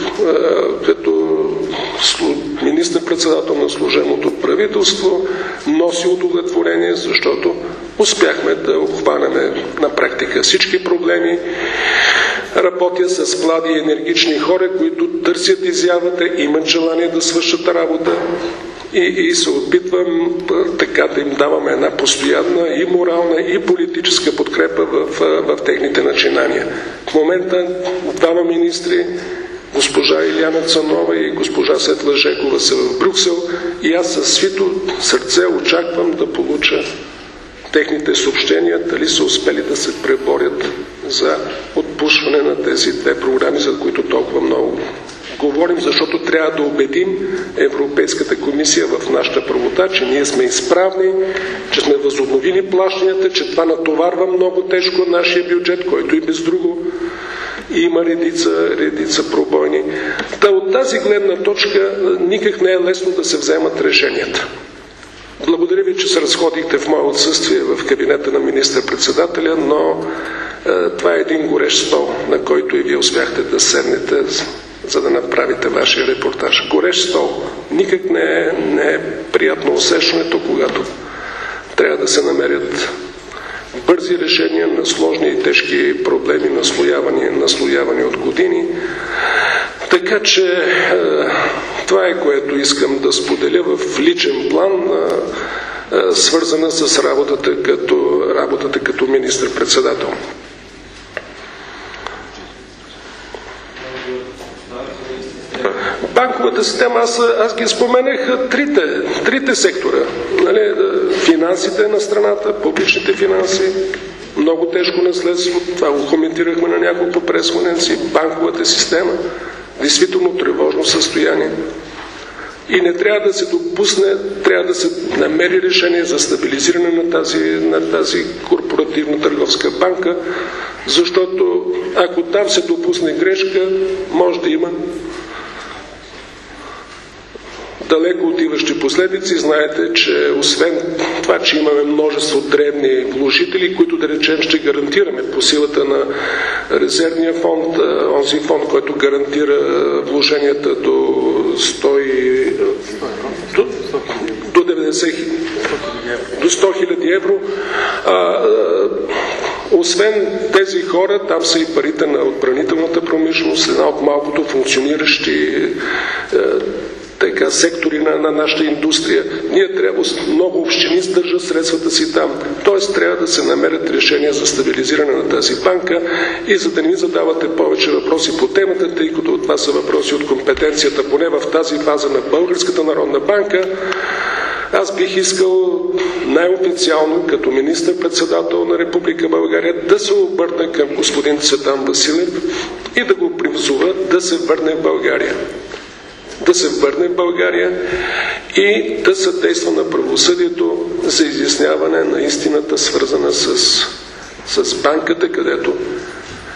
като министър-председател на служебното правителство носи удовлетворение, защото успяхме да обхванем на практика всички проблеми. Работя с млади и енергични хора, които търсят изявата, имат желание да свършат работа и, и се опитвам така да им даваме една постоянна и морална и политическа подкрепа в, в, в техните начинания. В момента двама министри, госпожа Илияна Цанова и госпожа Светла Жекова, са в Брюксел и аз със свито сърце очаквам да получа техните съобщения, дали са успели да се преборят за отпушване на тези две програми, за които толкова много говорим, защото трябва да убедим Европейската комисия в нашата правота, че ние сме изправни, че сме възобновили плащанията, че това натоварва много тежко нашия бюджет, който и без друго има редица, редица пробойни. Та от тази гледна точка никак не е лесно да се вземат решенията. Благодаря ви, че се разходихте в мое отсъствие в кабинета на министър-председателя, но е, това е един горещ стол, на който и вие успяхте да седнете, за да направите вашия репортаж. Горещ стол. Никак не е, не е приятно усещането, когато трябва да се намерят бързи решения на сложни и тежки проблеми, наслоявани, наслоявани от години. Така че е, това е, което искам да споделя в личен план, е, е, свързана с работата като, работата като министър-председател. Банковата система, аз, аз ги споменах трите, трите сектора. Нали, финансите на страната, публичните финанси, много тежко наследство, това го коментирахме на няколко пресконференции, банковата система, действително тревожно състояние. И не трябва да се допусне, трябва да се намери решение за стабилизиране на тази, на тази корпоративна търговска банка, защото ако там се допусне грешка, може да има далеко отиващи последици. Знаете, че освен това, че имаме множество дребни вложители, които да речем ще гарантираме по силата на резервния фонд, онзи фонд, който гарантира вложенията до сто и... до, до деветдесет до сто хиляди евро. А, а, освен тези хора, там са и парите на отбранителната промишленост, една от малкото функциониращи а, така, сектори на, на нашата индустрия. Ние трябва, много общини сдържат средствата си там. Тоест трябва да се намерят решения за стабилизиране на тази банка и за да не ми задавате повече въпроси по темата, тъй като това са въпроси от компетенцията, поне в тази фаза на Българската народна банка, аз бих искал най-официално, като министър-председател на Република България, да се обърна към господин Цветан Василев и да го призова да се върне в България. Да се върне в България и да съдейства на правосъдието за изясняване на истината, свързана с, с банката, където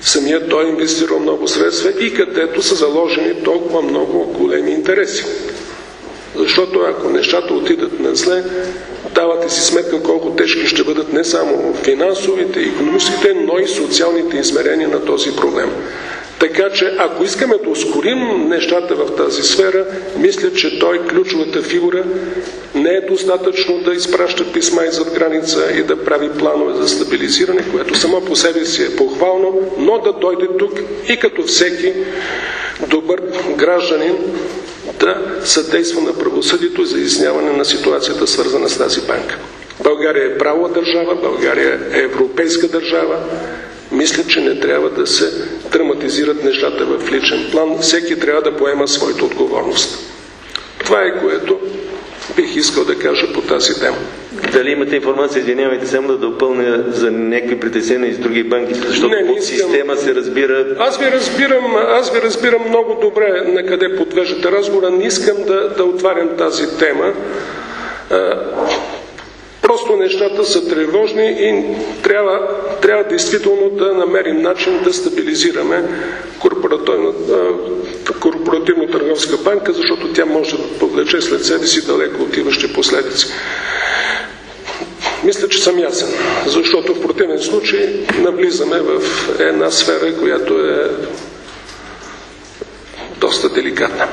самият той е инвестирал много средства и където са заложени толкова много големи интереси. Защото ако нещата отидат на зле, давате си сметка колко тежки ще бъдат не само финансовите, икономическите, но и социалните измерения на този проблем. Така че, ако искаме да ускорим нещата в тази сфера, мисля, че той, ключовата фигура, не е достатъчно да изпраща писма иззад граница и да прави планове за стабилизиране, което само по себе си е похвално, но да дойде тук и като всеки добър гражданин да съдейства на правосъдието за изясняване на ситуацията, свързана с тази банка. България е правова държава, България е европейска държава. Мисля, че не трябва да се драматизират нещата в личен план. Всеки трябва да поема своята отговорност. Това е, което бих искал да кажа по тази тема. Дали имате информация, извинявайте, само да допълня за някакви притеснения с други банки, защото не, не под система се разбира... Аз ви разбирам, аз ви разбирам много добре на къде подвеждате разговора. Не искам да, да отварям тази тема. Просто нещата са тревожни и трябва, трябва действително да намерим начин да стабилизираме корпоративно-търговска банка, защото тя може да повлече след себе си далеко отиващи последици. Мисля, че съм ясен, защото в противен случай навлизаме в една сфера, която е доста деликатна.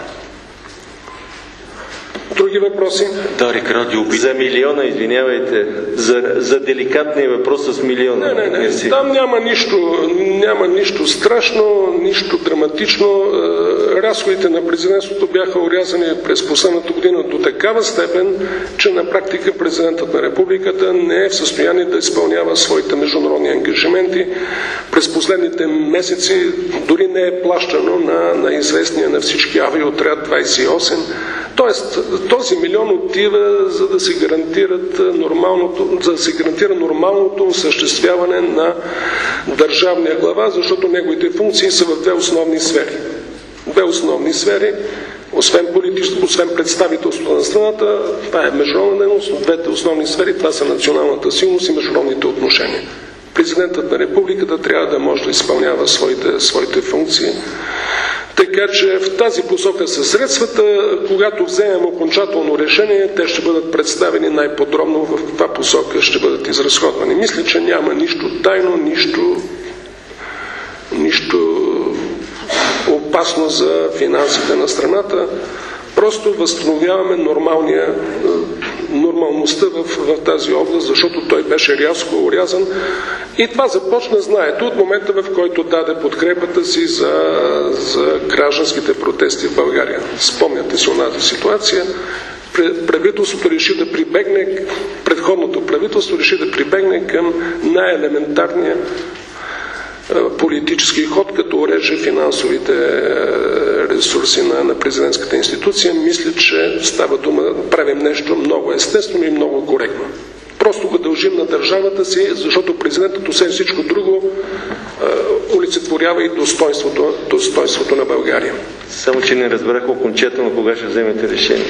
Други въпроси? Дарик Радио. За милиона, извинявайте. За, за деликатния въпрос с милиона. Не, не, не. Там няма нищо, няма нищо страшно, нищо драматично. Разходите на президентството бяха орязани през последната година до такава степен, че на практика президентът на републиката не е в състояние да изпълнява своите международни ангажименти. През последните месеци дори не е плащано на, на известния на всички авиоотряд двайсет и осем. Тоест, този милион отива, за да се гарантират нормалното, за да се гарантира нормалното осъществяване на държавния глава, защото неговите функции са в две основни сфери. Две основни сфери, освен политическо, освен представителството на страната, това е международна дейност, но двете основни сфери, това са националната сигурност и международните отношения. Президентът на републиката трябва да може да изпълнява своите, своите функции. Така че в тази посока са средствата. Когато вземем окончателно решение, те ще бъдат представени най-подробно в каква посока ще бъдат изразходвани. Мисля, че няма нищо тайно, нищо, нищо опасно за финансите на страната. Просто възстановяваме нормалния, нормалността в, в тази област, защото той беше рязко орязан. И това започна, знаете, от момента, в който даде подкрепата си за, за гражданските протести в България. Спомняте си онази ситуация. Правителството реши да прибегне, предходното правителство реши да прибегне към най-елементарния политически ход, като уреже финансовите ресурси на, на президентската институция. Мисля, че става дума да правим нещо много естествено и много коректно. Просто го дължим на държавата си, защото президентът, освен всичко друго, олицетворява и достоинството, достоинството на България. Само, че не разбрах окончателно кога ще вземете решение.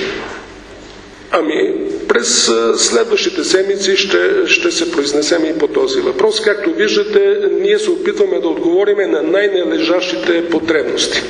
Ами, през следващите седмици ще, ще се произнесем и по този въпрос. Както виждате, ние се опитваме да отговорим на най-належащите потребности.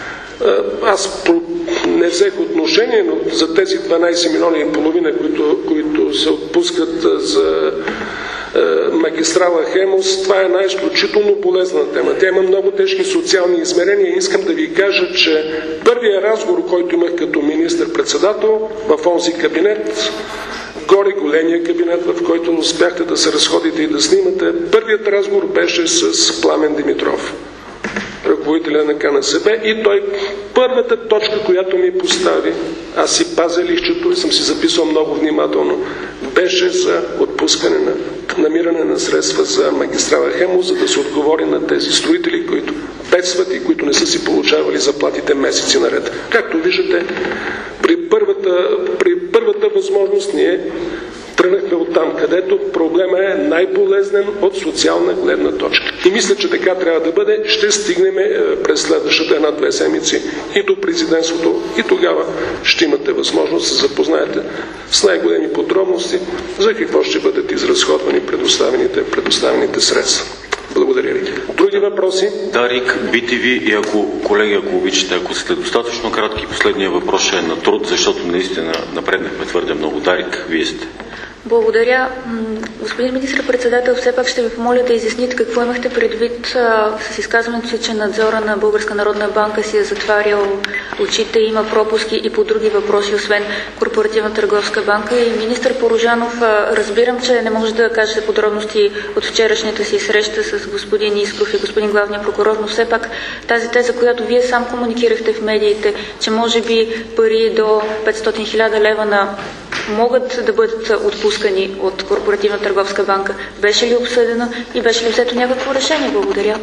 Аз не взех отношение, но за тези дванайсет милиона и половина, които, които се отпускат за магистрала Хемус, това е една изключително болезнена тема. Тя има много тежки социални измерения. Искам да ви кажа, че първият разговор, който имах като министър-председател в онзи кабинет, горе големия кабинет, в който успяхте да се разходите и да снимате, първият разговор беше с Пламен Димитров, ръководителя на К Н С Б, и той първата точка, която ми постави, аз си пазя листчето и съм си записал много внимателно, беше за отпускане на намиране на средства за магистрала Хемус, за да се отговори на тези строители, които бедстват и които не са си получавали заплатите месеци наред. Както виждате, при първата, при първата възможност ние тръгнахме от там, където проблема е най-болезнен от социална гледна точка. И мисля, че така трябва да бъде. Ще стигнем през следващата една-две седмици и до президентството, и тогава ще имате възможност да се запознаете с най-големи подробности за какво ще бъдат изразходвани предоставените, предоставените средства. Благодаря ви. Други ли въпроси? Дарик, Би Ти Ви и ако, колеги, ако обичате, ако сте достатъчно кратки, последния въпрос ще е на труд, защото наистина напреднахме твърде много. Дарик, вие сте. Благодаря. Господин министър-председател, все пак ще ви помоля да изясните какво имахте предвид а, с изказването си, че надзора на Българска народна банка си е затварял очите, има пропуски и по други въпроси, освен Корпоративна търговска банка. И министър Порожанов, а, разбирам, че не може да кажете подробности от вчерашната си среща с господин Искров и господин главния прокурор, но все пак тази теза, която вие сам комуникирахте в медиите, че може би пари до петстотин хиляди лева на могат да бъдат отпускани от Корпоративна търговска банка. Беше ли обсъдено и беше ли взето някакво решение? Благодаря.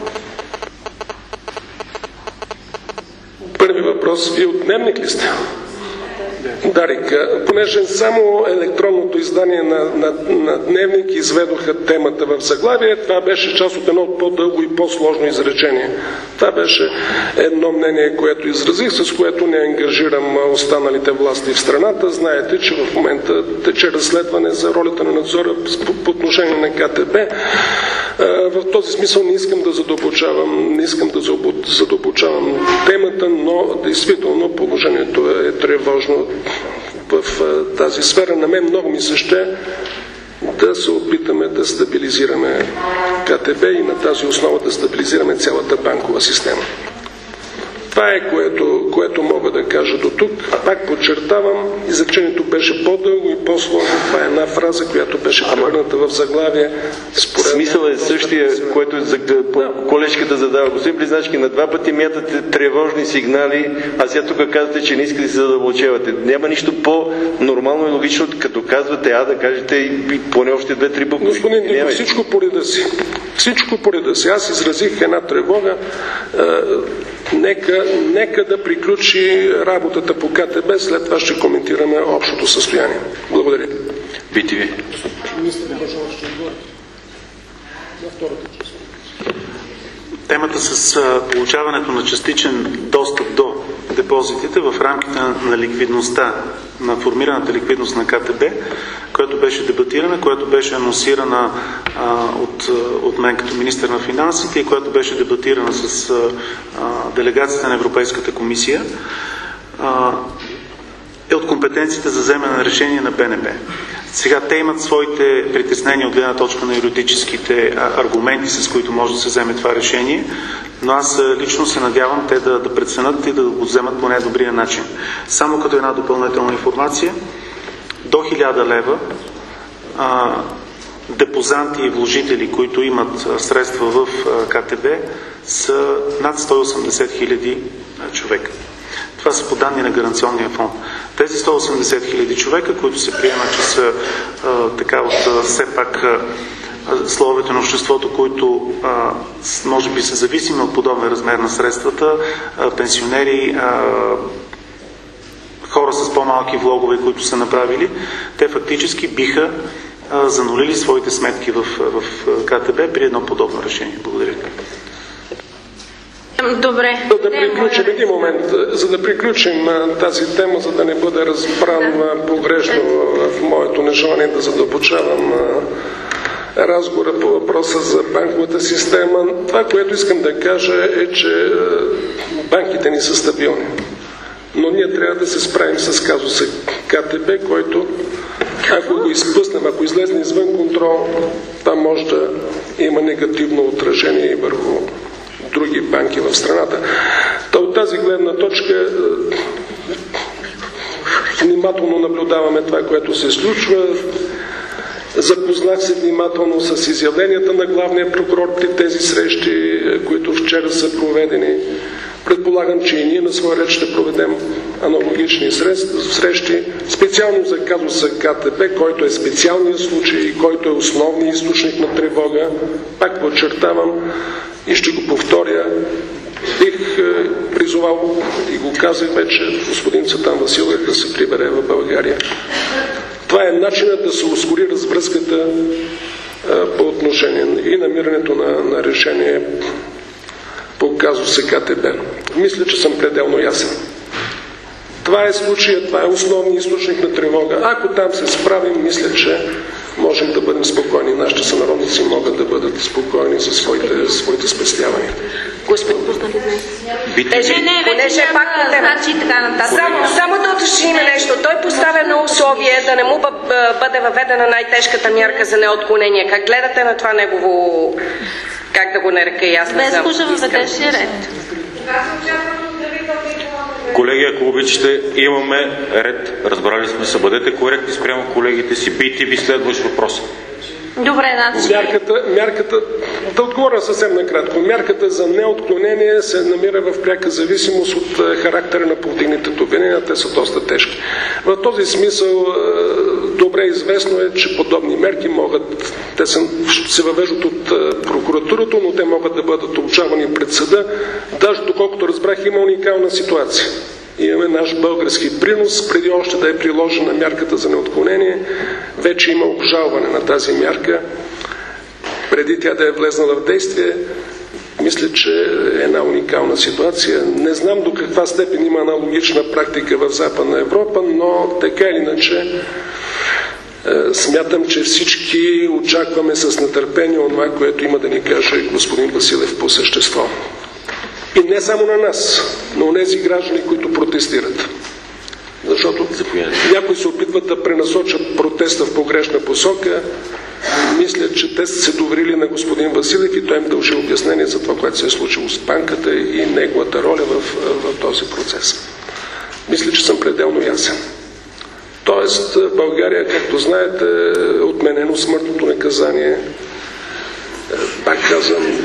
Първи въпрос. Вие от дневник ли сте? Дарик, понеже само електронното издание на, на, на дневник изведоха темата в заглавие, това беше част от едно по-дълго и по-сложно изречение. Това беше едно мнение, което изразих, с което не ангажирам останалите власти в страната. Знаете, че в момента тече разследване за ролята на надзора по, по отношение на Ка Те Бе. В този смисъл не искам да задълбочавам, не искам да задълбочавам темата, но действително положението е тревожно в тази сфера. На мен много ми се ще да се опитаме да стабилизираме Ка Те Бе и на тази основа да стабилизираме цялата банкова система. Това е което, което мога да кажа до тук. Пак подчертавам, изречението беше по-дълго и по-сложно. Това е една фраза, която беше превърната в заглавие. Според смисъл е същия, който за колежката задава. Господин Близначки, на два пъти мятате тревожни сигнали, а сега тук казвате, че не искате да се задълбочавате. Няма нищо по-нормално и логично, като казвате А, да кажете и поне още две-три букви. Господин Димов, всичко по реда си. Всичко по реда си. Аз изразих една тревога. Нека, нека да приключи работата по Ка Те Бе, след това ще коментираме общото състояние. Благодаря. Би Ти Ви. Темата с получаването на частичен достъп до депозитите в рамките на ликвидността, на формираната ликвидност на Ка Те Бе, която беше дебатирана, която беше анонсирана а, от, от мен като министър на финансите и която беше дебатирана с а, делегацията на Европейската комисия, а, е от компетенциите за вземане на решение на Б Н Б. Сега те имат своите притеснения от гледна точка на юридическите аргументи, с които може да се вземе това решение, но аз лично се надявам те да, да преценят и да го вземат по най-добрия начин. Само като една допълнителна информация, до хиляда лева а, депозанти и вложители, които имат средства в Ка Те Бе, са над сто и осемдесет хиляди човека. Това са по данни на Гаранционния фонд. Тези сто и осемдесет хиляди човека, които се приемат, че са а, така от а, все пак а, словете на обществото, които а, може би са зависими от подобен размер на средствата, а, пенсионери, а, хора с по-малки влогове, които са направили, те фактически биха а, занулили своите сметки в, в Ка Те Бе при едно подобно решение. Благодаря. Добре. За да приключим един момент, за да приключим тази тема, за да не бъде разбран погрешно в моето нежелание да задълбочавам разговора по въпроса за банковата система. Това, което искам да кажа е, че банките ни са стабилни. Но ние трябва да се справим с казуса Ка Те Бе, който, ако го изпуснем, ако излезне извън контрол, там може да има негативно отражение и върху други банки в страната. Та от тази гледна точка внимателно наблюдаваме това, което се случва. Запознах се внимателно с изявленията на главния прокурор при тези срещи, които вчера са проведени. Предполагам, че и ние на своя ред ще проведем аналогични срещи, специално за казуса Ка Те Бе, който е специалният случай и който е основният източник на тревога. Пак подчертавам и ще го повторя, бих призовал и го казах вече господин Цветан Василев да се прибере в България. Това е начинът да се ускори развръзката по отношение и намирането на, на решение по казуса Ка Те Бе. Мисля, че съм пределно ясен. Това е случая, това е основният източник на тревога. Ако там се справим, мисля, че можем да бъдем бъдем спокойни, нашите сънародници могат да бъдат спокойни за своите, своите спестявания. Господин Понеже, понеже е пак по тема. Значи, така нататък. Само, само да уточним нещо. Той поставя на условие да не му бъде въведена най-тежката мярка за неотклонение. Как гледате на това негово, как да го нарека и аз? Без го ще въведеш ли ред? Колеги, ако обичате, имаме ред. Разбрали сме се. Бъдете коректни спрямо колегите си. Бийте ви следващ въпрос. Добре, значи. Мярката, мярката, да отговоря съвсем накратко. Мярката за неотклонение се намира в пряка зависимост от характера на повдигнатите обвинения. Те са доста тежки. В този смисъл добре известно е, че подобни мерки могат, те се, се въвеждат от прокуратурата, но те могат да бъдат обжалвани пред съда. Даже доколкото разбрах, има уникална ситуация. Имаме наш български принос, преди още да е приложена мярката за неотклонение. Вече има обжалване на тази мярка. Преди тя да е влезнала в действие, мисля, че е една уникална ситуация. Не знам до каква степен има аналогична практика в Западна Европа, но така или иначе смятам, че всички очакваме с нетърпение това, което има да ни каже господин Василев по същество. И не само на нас, но на тези граждани, които протестират. Защото някои се опитват да пренасочат протеста в погрешна посока. Мисля, че те са се доверили на господин Василев и той им дължи обяснение за това, което се е случило с банката и неговата роля в, в този процес. Мисля, че съм пределно ясен. Тоест, в България, както знаете, е отменено смъртното наказание. Пак казвам,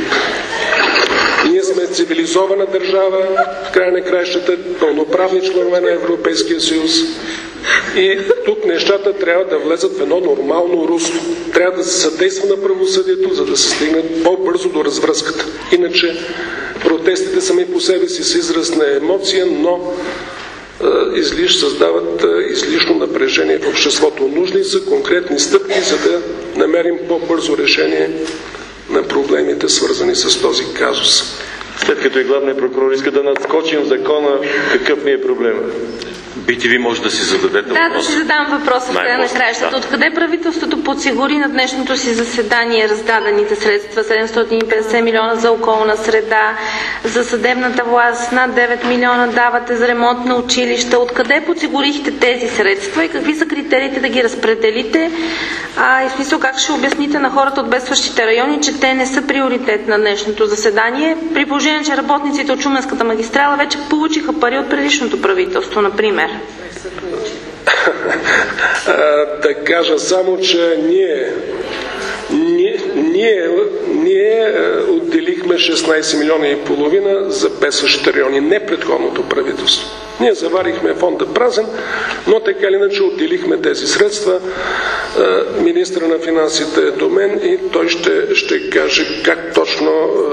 ние сме цивилизована държава, в края на краищата пълноправни членове на Европейския съюз и тук нещата трябва да влезат в едно нормално русло. Трябва да се съдейства на правосъдието, за да се стигне по-бързо до развръзката. Иначе протестите сами по себе си са израз на емоция, но е, излиш създават е, излишно напрежение в обществото. Нужни са конкретни стъпки, за да намерим по-бързо решение на проблемите, свързани с този казус. След като и главният прокурор иска да надскочим закона, какъв ни е проблемът? Би ти ви може да си зададете да, въпрос. Да, да си задам въпроса сега на краищата. Да. Откъде правителството подсигури на днешното си заседание раздадените средства? седемстотин и петдесет милиона за околна среда, за съдебната власт, над девет милиона давате за ремонт на училища. Откъде подсигурихте тези средства и какви са критериите да ги разпределите? А, и в смисъл как ще обясните на хората от бедстващите райони, че те не са приоритет на днешното заседание, при положение, че работниците от Шуменската магистрала вече получиха пари от предишното правителство, например? Да кажа само, че ние, ние, ние, ние отделихме шестнайсет милиона и половина за бедстващите райони, не предходното правителство. Ние заварихме фонда празен, но така или иначе отделихме тези средства. Министъра на финансите е до мен и той ще, ще каже как точно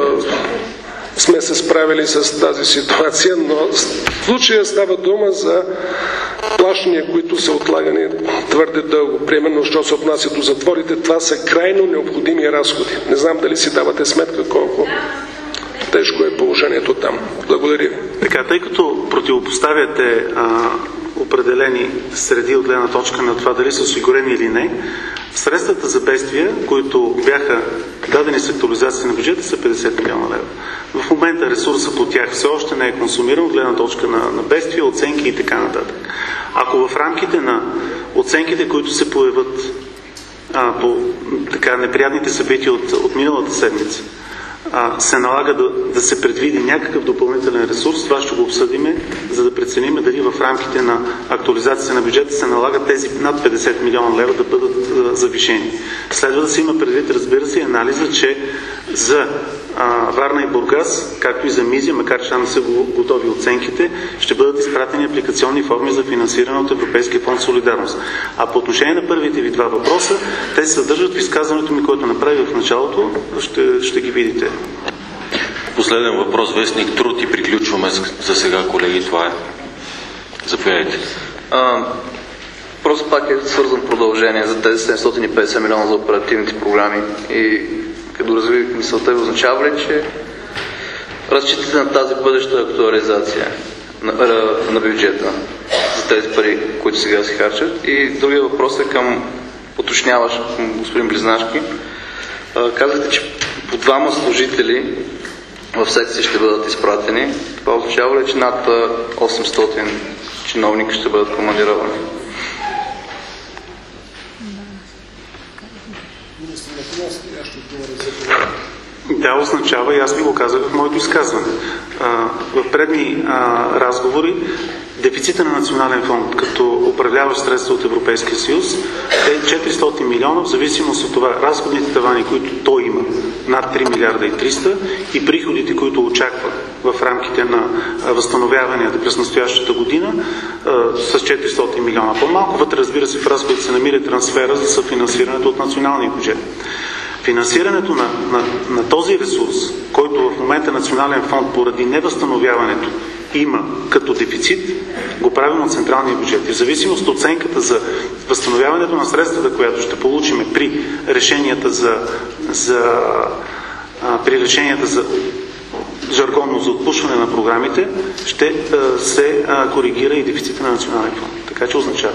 сме се справили с тази ситуация, но в случая става дума за плащания, които са отлагани твърде дълго. Примерно, що се отнася до затворите, това са крайно необходими разходи. Не знам дали си давате сметка колко тежко е положението там. Благодаря ви. Така, тъй като противопоставяте а, определени среди от гледна точка на това дали са осигурени или не, средствата за бедствия, които бяха дадени с актуализация на бюджета, са петдесет милиона лева. В момента ресурсът по тях все още не е консумиран от гледна точка на, на бедствия, оценки и така нататък. Ако в рамките на оценките, които се появят а, по така неприятните събития от, от миналата седмица, а, се налага да, да се предвиди някакъв допълнителен ресурс, това ще го обсъдиме, за да преценим дали в рамките на актуализация на бюджета се налага тези над петдесет милиона лева да бъдат а, завишени. Следва да се има предвид, разбира се, анализа, че за а, Варна и Бургас, както и за Мизия, макар че там не са готови оценките, ще бъдат изпратени апликационни форми за финансиране от Европейския фонд Солидарност. А по отношение на първите ви два въпроса, те се съдържат в изказването ми, което направих в началото, ще, ще ги видите. Последен въпрос, вестник Труд, и приключваме за сега, колеги. Това е. Заповядайте. Просто пак е свързан продължение за тези седемстотин и петдесет милиона за оперативните програми и като развих мисълта, означава ли, че разчитате на тази бъдеща актуализация на, на бюджета за тези пари, които сега се харчат? И другия въпрос е към уточняваш, господин Близнашки. Казахте, че по двама служители в секция ще бъдат изпратени. Това означава ли, че над осемстотин чиновника ще бъдат командировани? Да, означава, и аз ви го казах в моето изказване. А, в предни а, разговори дефицита на Национален фонд като управляващ средства от Европейския съюз е четиристотин милиона, в зависимост от това разходните тавани, които той има, над три милиарда и триста, и приходите, които очаква в рамките на възстановяванията през настоящата година, а, с четиристотин милиона по-малко. Вътре, разбира се, в разходите се намира трансфера за съфинансирането от националния бюджет. Финансирането на, на, на този ресурс, който в момента Национален фонд поради невъзстановяването има като дефицит, го правим от централния бюджет. И в зависимост от оценката за възстановяването на средствата, която ще получим при решенията за, за, а, при решенията за жаргонно за отпушване на програмите, ще а, се а, коригира и дефицита на Национален фонд. Така че означава.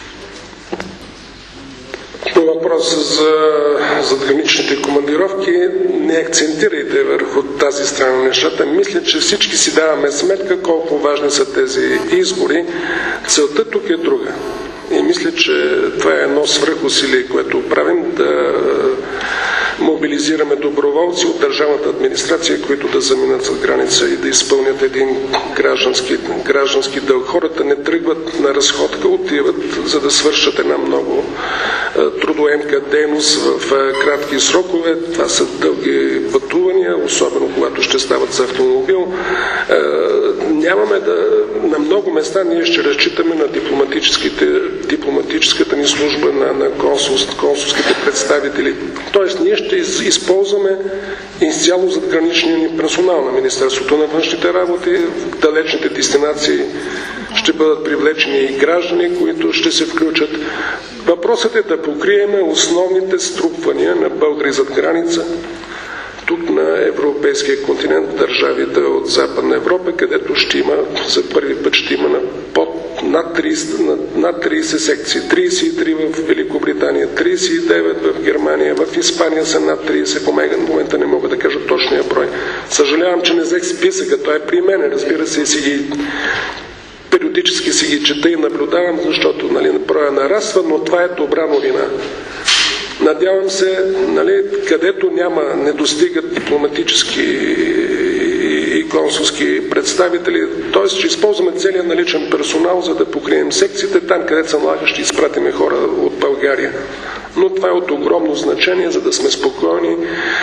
По въпроса за задграничните командировки, не акцентирайте върху тази страна на нещата. Мисля, че всички си даваме сметка колко важни са тези избори. Целта тук е друга. И мисля, че това е едно свръхусилие, което правим, да мобилизираме доброволци от държавната администрация, които да заминат за граница и да изпълнят един граждански, граждански дълг. Хората не тръгват на разходка, отиват, за да свършат една много трудоемка дейност в кратки срокове. Това са дълги пътувания, особено когато ще стават за автомобил. Нямаме да... На много места ние ще разчитаме на дипломатическите, дипломатическата ни служба, на, на консулс, консулските представители. Тоест, ние ще използваме изцяло задграничния ни персонал на Министерството на външните работи. В далечните дестинации ще бъдат привлечени и граждани, които ще се включат. Въпросът е да покриеме основните струпвания на българи зад граница, тук на европейския континент, държавите от Западна Европа, където ще има, за първи път ще има на под, над, трийсет, над, над трийсет секции. трийсет и три в Великобритания, трийсет и девет в Германия, в Испания са над трийсет. По момента не мога да кажа точния брой. Съжалявам, че не взех списъка, той е при мен, разбира се, и си ги периодически си ги чета и наблюдавам, защото нали, броя нараства, но това е добра новина. Надявам се, нали, където няма, не достигат дипломатически и консулски представители, т.е. ще използваме целият наличен персонал, за да покрием секциите. Там, където се налага, ще изпратиме хора от България. Но това е от огромно значение, за да сме спокойни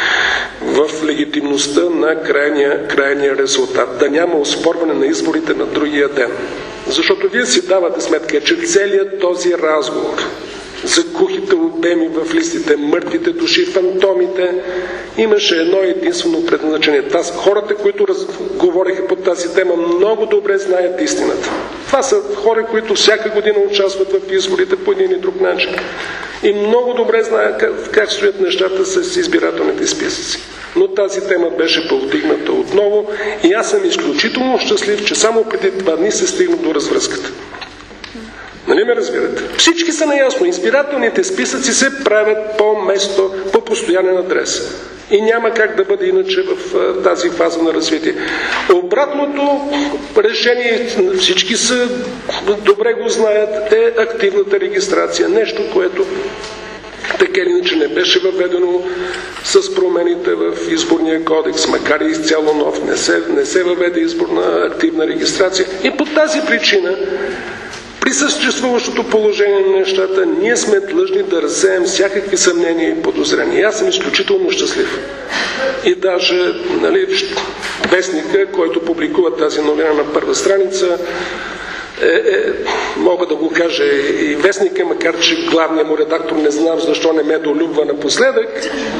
в легитимността на крайния, крайния резултат. Да няма оспорване на изборите на другия ден. Защото вие си давате сметка, че целият този разговор за кухите обеми в листите, мъртвите души, фантомите, имаше едно единствено предназначение. Таз, хората, които раз... говориха по тази тема, много добре знаят истината. Това са хора, които всяка година участват в изборите по един и друг начин. И много добре знаят как, как стоят нещата с избирателните списъци. Но тази тема беше повдигната отново и аз съм изключително щастлив, че само преди два дни се стигна до развръзката. Нали ме разбирате? Всички са наясно. Избирателните списъци се правят по место, по постоянен адрес. И няма как да бъде иначе в а, тази фаза на развитие. Обратното решение, всички са добре го знаят, е активната регистрация. Нещо, което така или иначе не беше въведено с промените в изборния кодекс, макар и изцяло нов. Не се, не се въведе изборна активна регистрация. И по тази причина при съществуващото положение на нещата, ние сме длъжни да разсеем всякакви съмнения и подозрения. И аз съм изключително щастлив. И даже нали, вестника, който публикува тази новина на първа страница, е, е, мога да го кажа и вестника, макар че главният му редактор не знам защо не ме долюбва напоследък,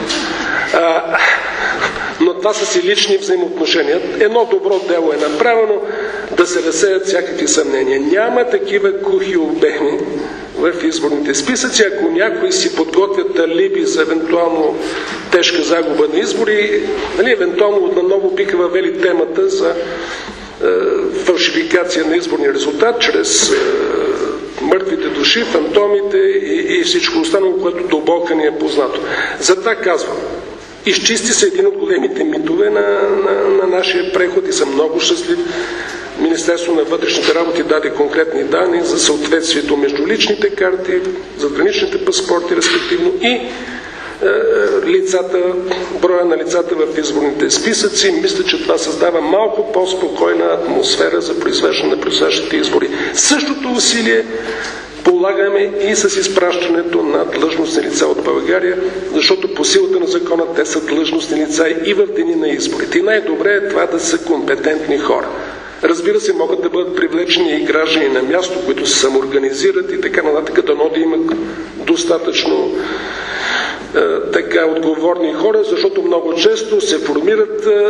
а, но това са си лични взаимоотношения. Едно добро дело е направено, да се разсеят всякакви съмнения. Няма такива кухи обеми в изборните списъци. Ако някои си подготвят алиби за евентуално тежка загуба на избори, нали, евентуално наново биха въвели темата за е, фалшификация на изборния резултат чрез е, мъртвите души, фантомите и, и всичко останало, което до болка ни е познато. Затова казвам, изчисти се един от големите митове на, на, на нашия преход и съм много щастлив. Министерство на вътрешните работи даде конкретни данни за съответствието между личните карти, задграничните паспорти, респективно и е, лицата, броя на лицата в изборните списъци. Мисля, че това създава малко по-спокойна атмосфера за произвеждане на предстоящите избори. Същото усилие полагаме и с изпращането на длъжностни лица от България, защото по силата на закона те са длъжностни лица и в деня на изборите. И най-добре е това да са компетентни хора. Разбира се, могат да бъдат привлечени и граждани на място, които се самоорганизират и така нататък, дано да имат достатъчно е, така отговорни хора, защото много често се формират е,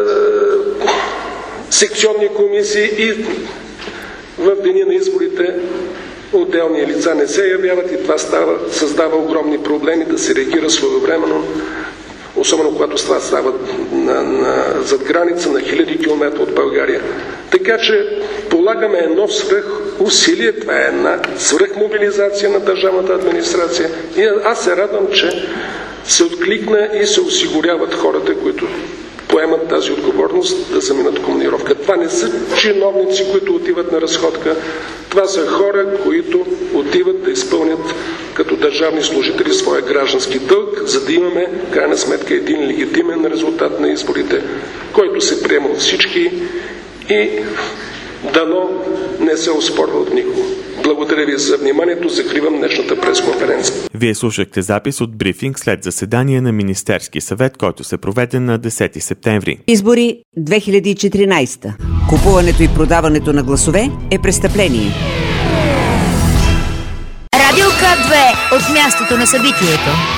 секционни комисии и в деня на изборите отделни лица не се явяват и това става, създава огромни проблеми да се реагира своевременно, особено когато това става на, на, зад граница на хиляди километра от България. Така че полагаме едно свръх усилие, това е една свръхмобилизация на държавната администрация и аз се радвам, че се откликна и се осигуряват хората, които поемат тази отговорност да заминат командировка. Това не са чиновници, които отиват на разходка, това са хора, които отиват да изпълнят като държавни служители своя граждански дълг, за да имаме, в крайна сметка, един легитимен резултат на изборите, който се приема от всички и дано не се оспорва от никого. Благодаря ви за вниманието. Закривам днешната пресконференция. Вие слушахте запис от брифинг след заседание на Министерски съвет, който се проведе на десети септември. Избори две хиляди и четиринайсета. Купуването и продаването на гласове е престъпление. Радио К две от мястото на събитието.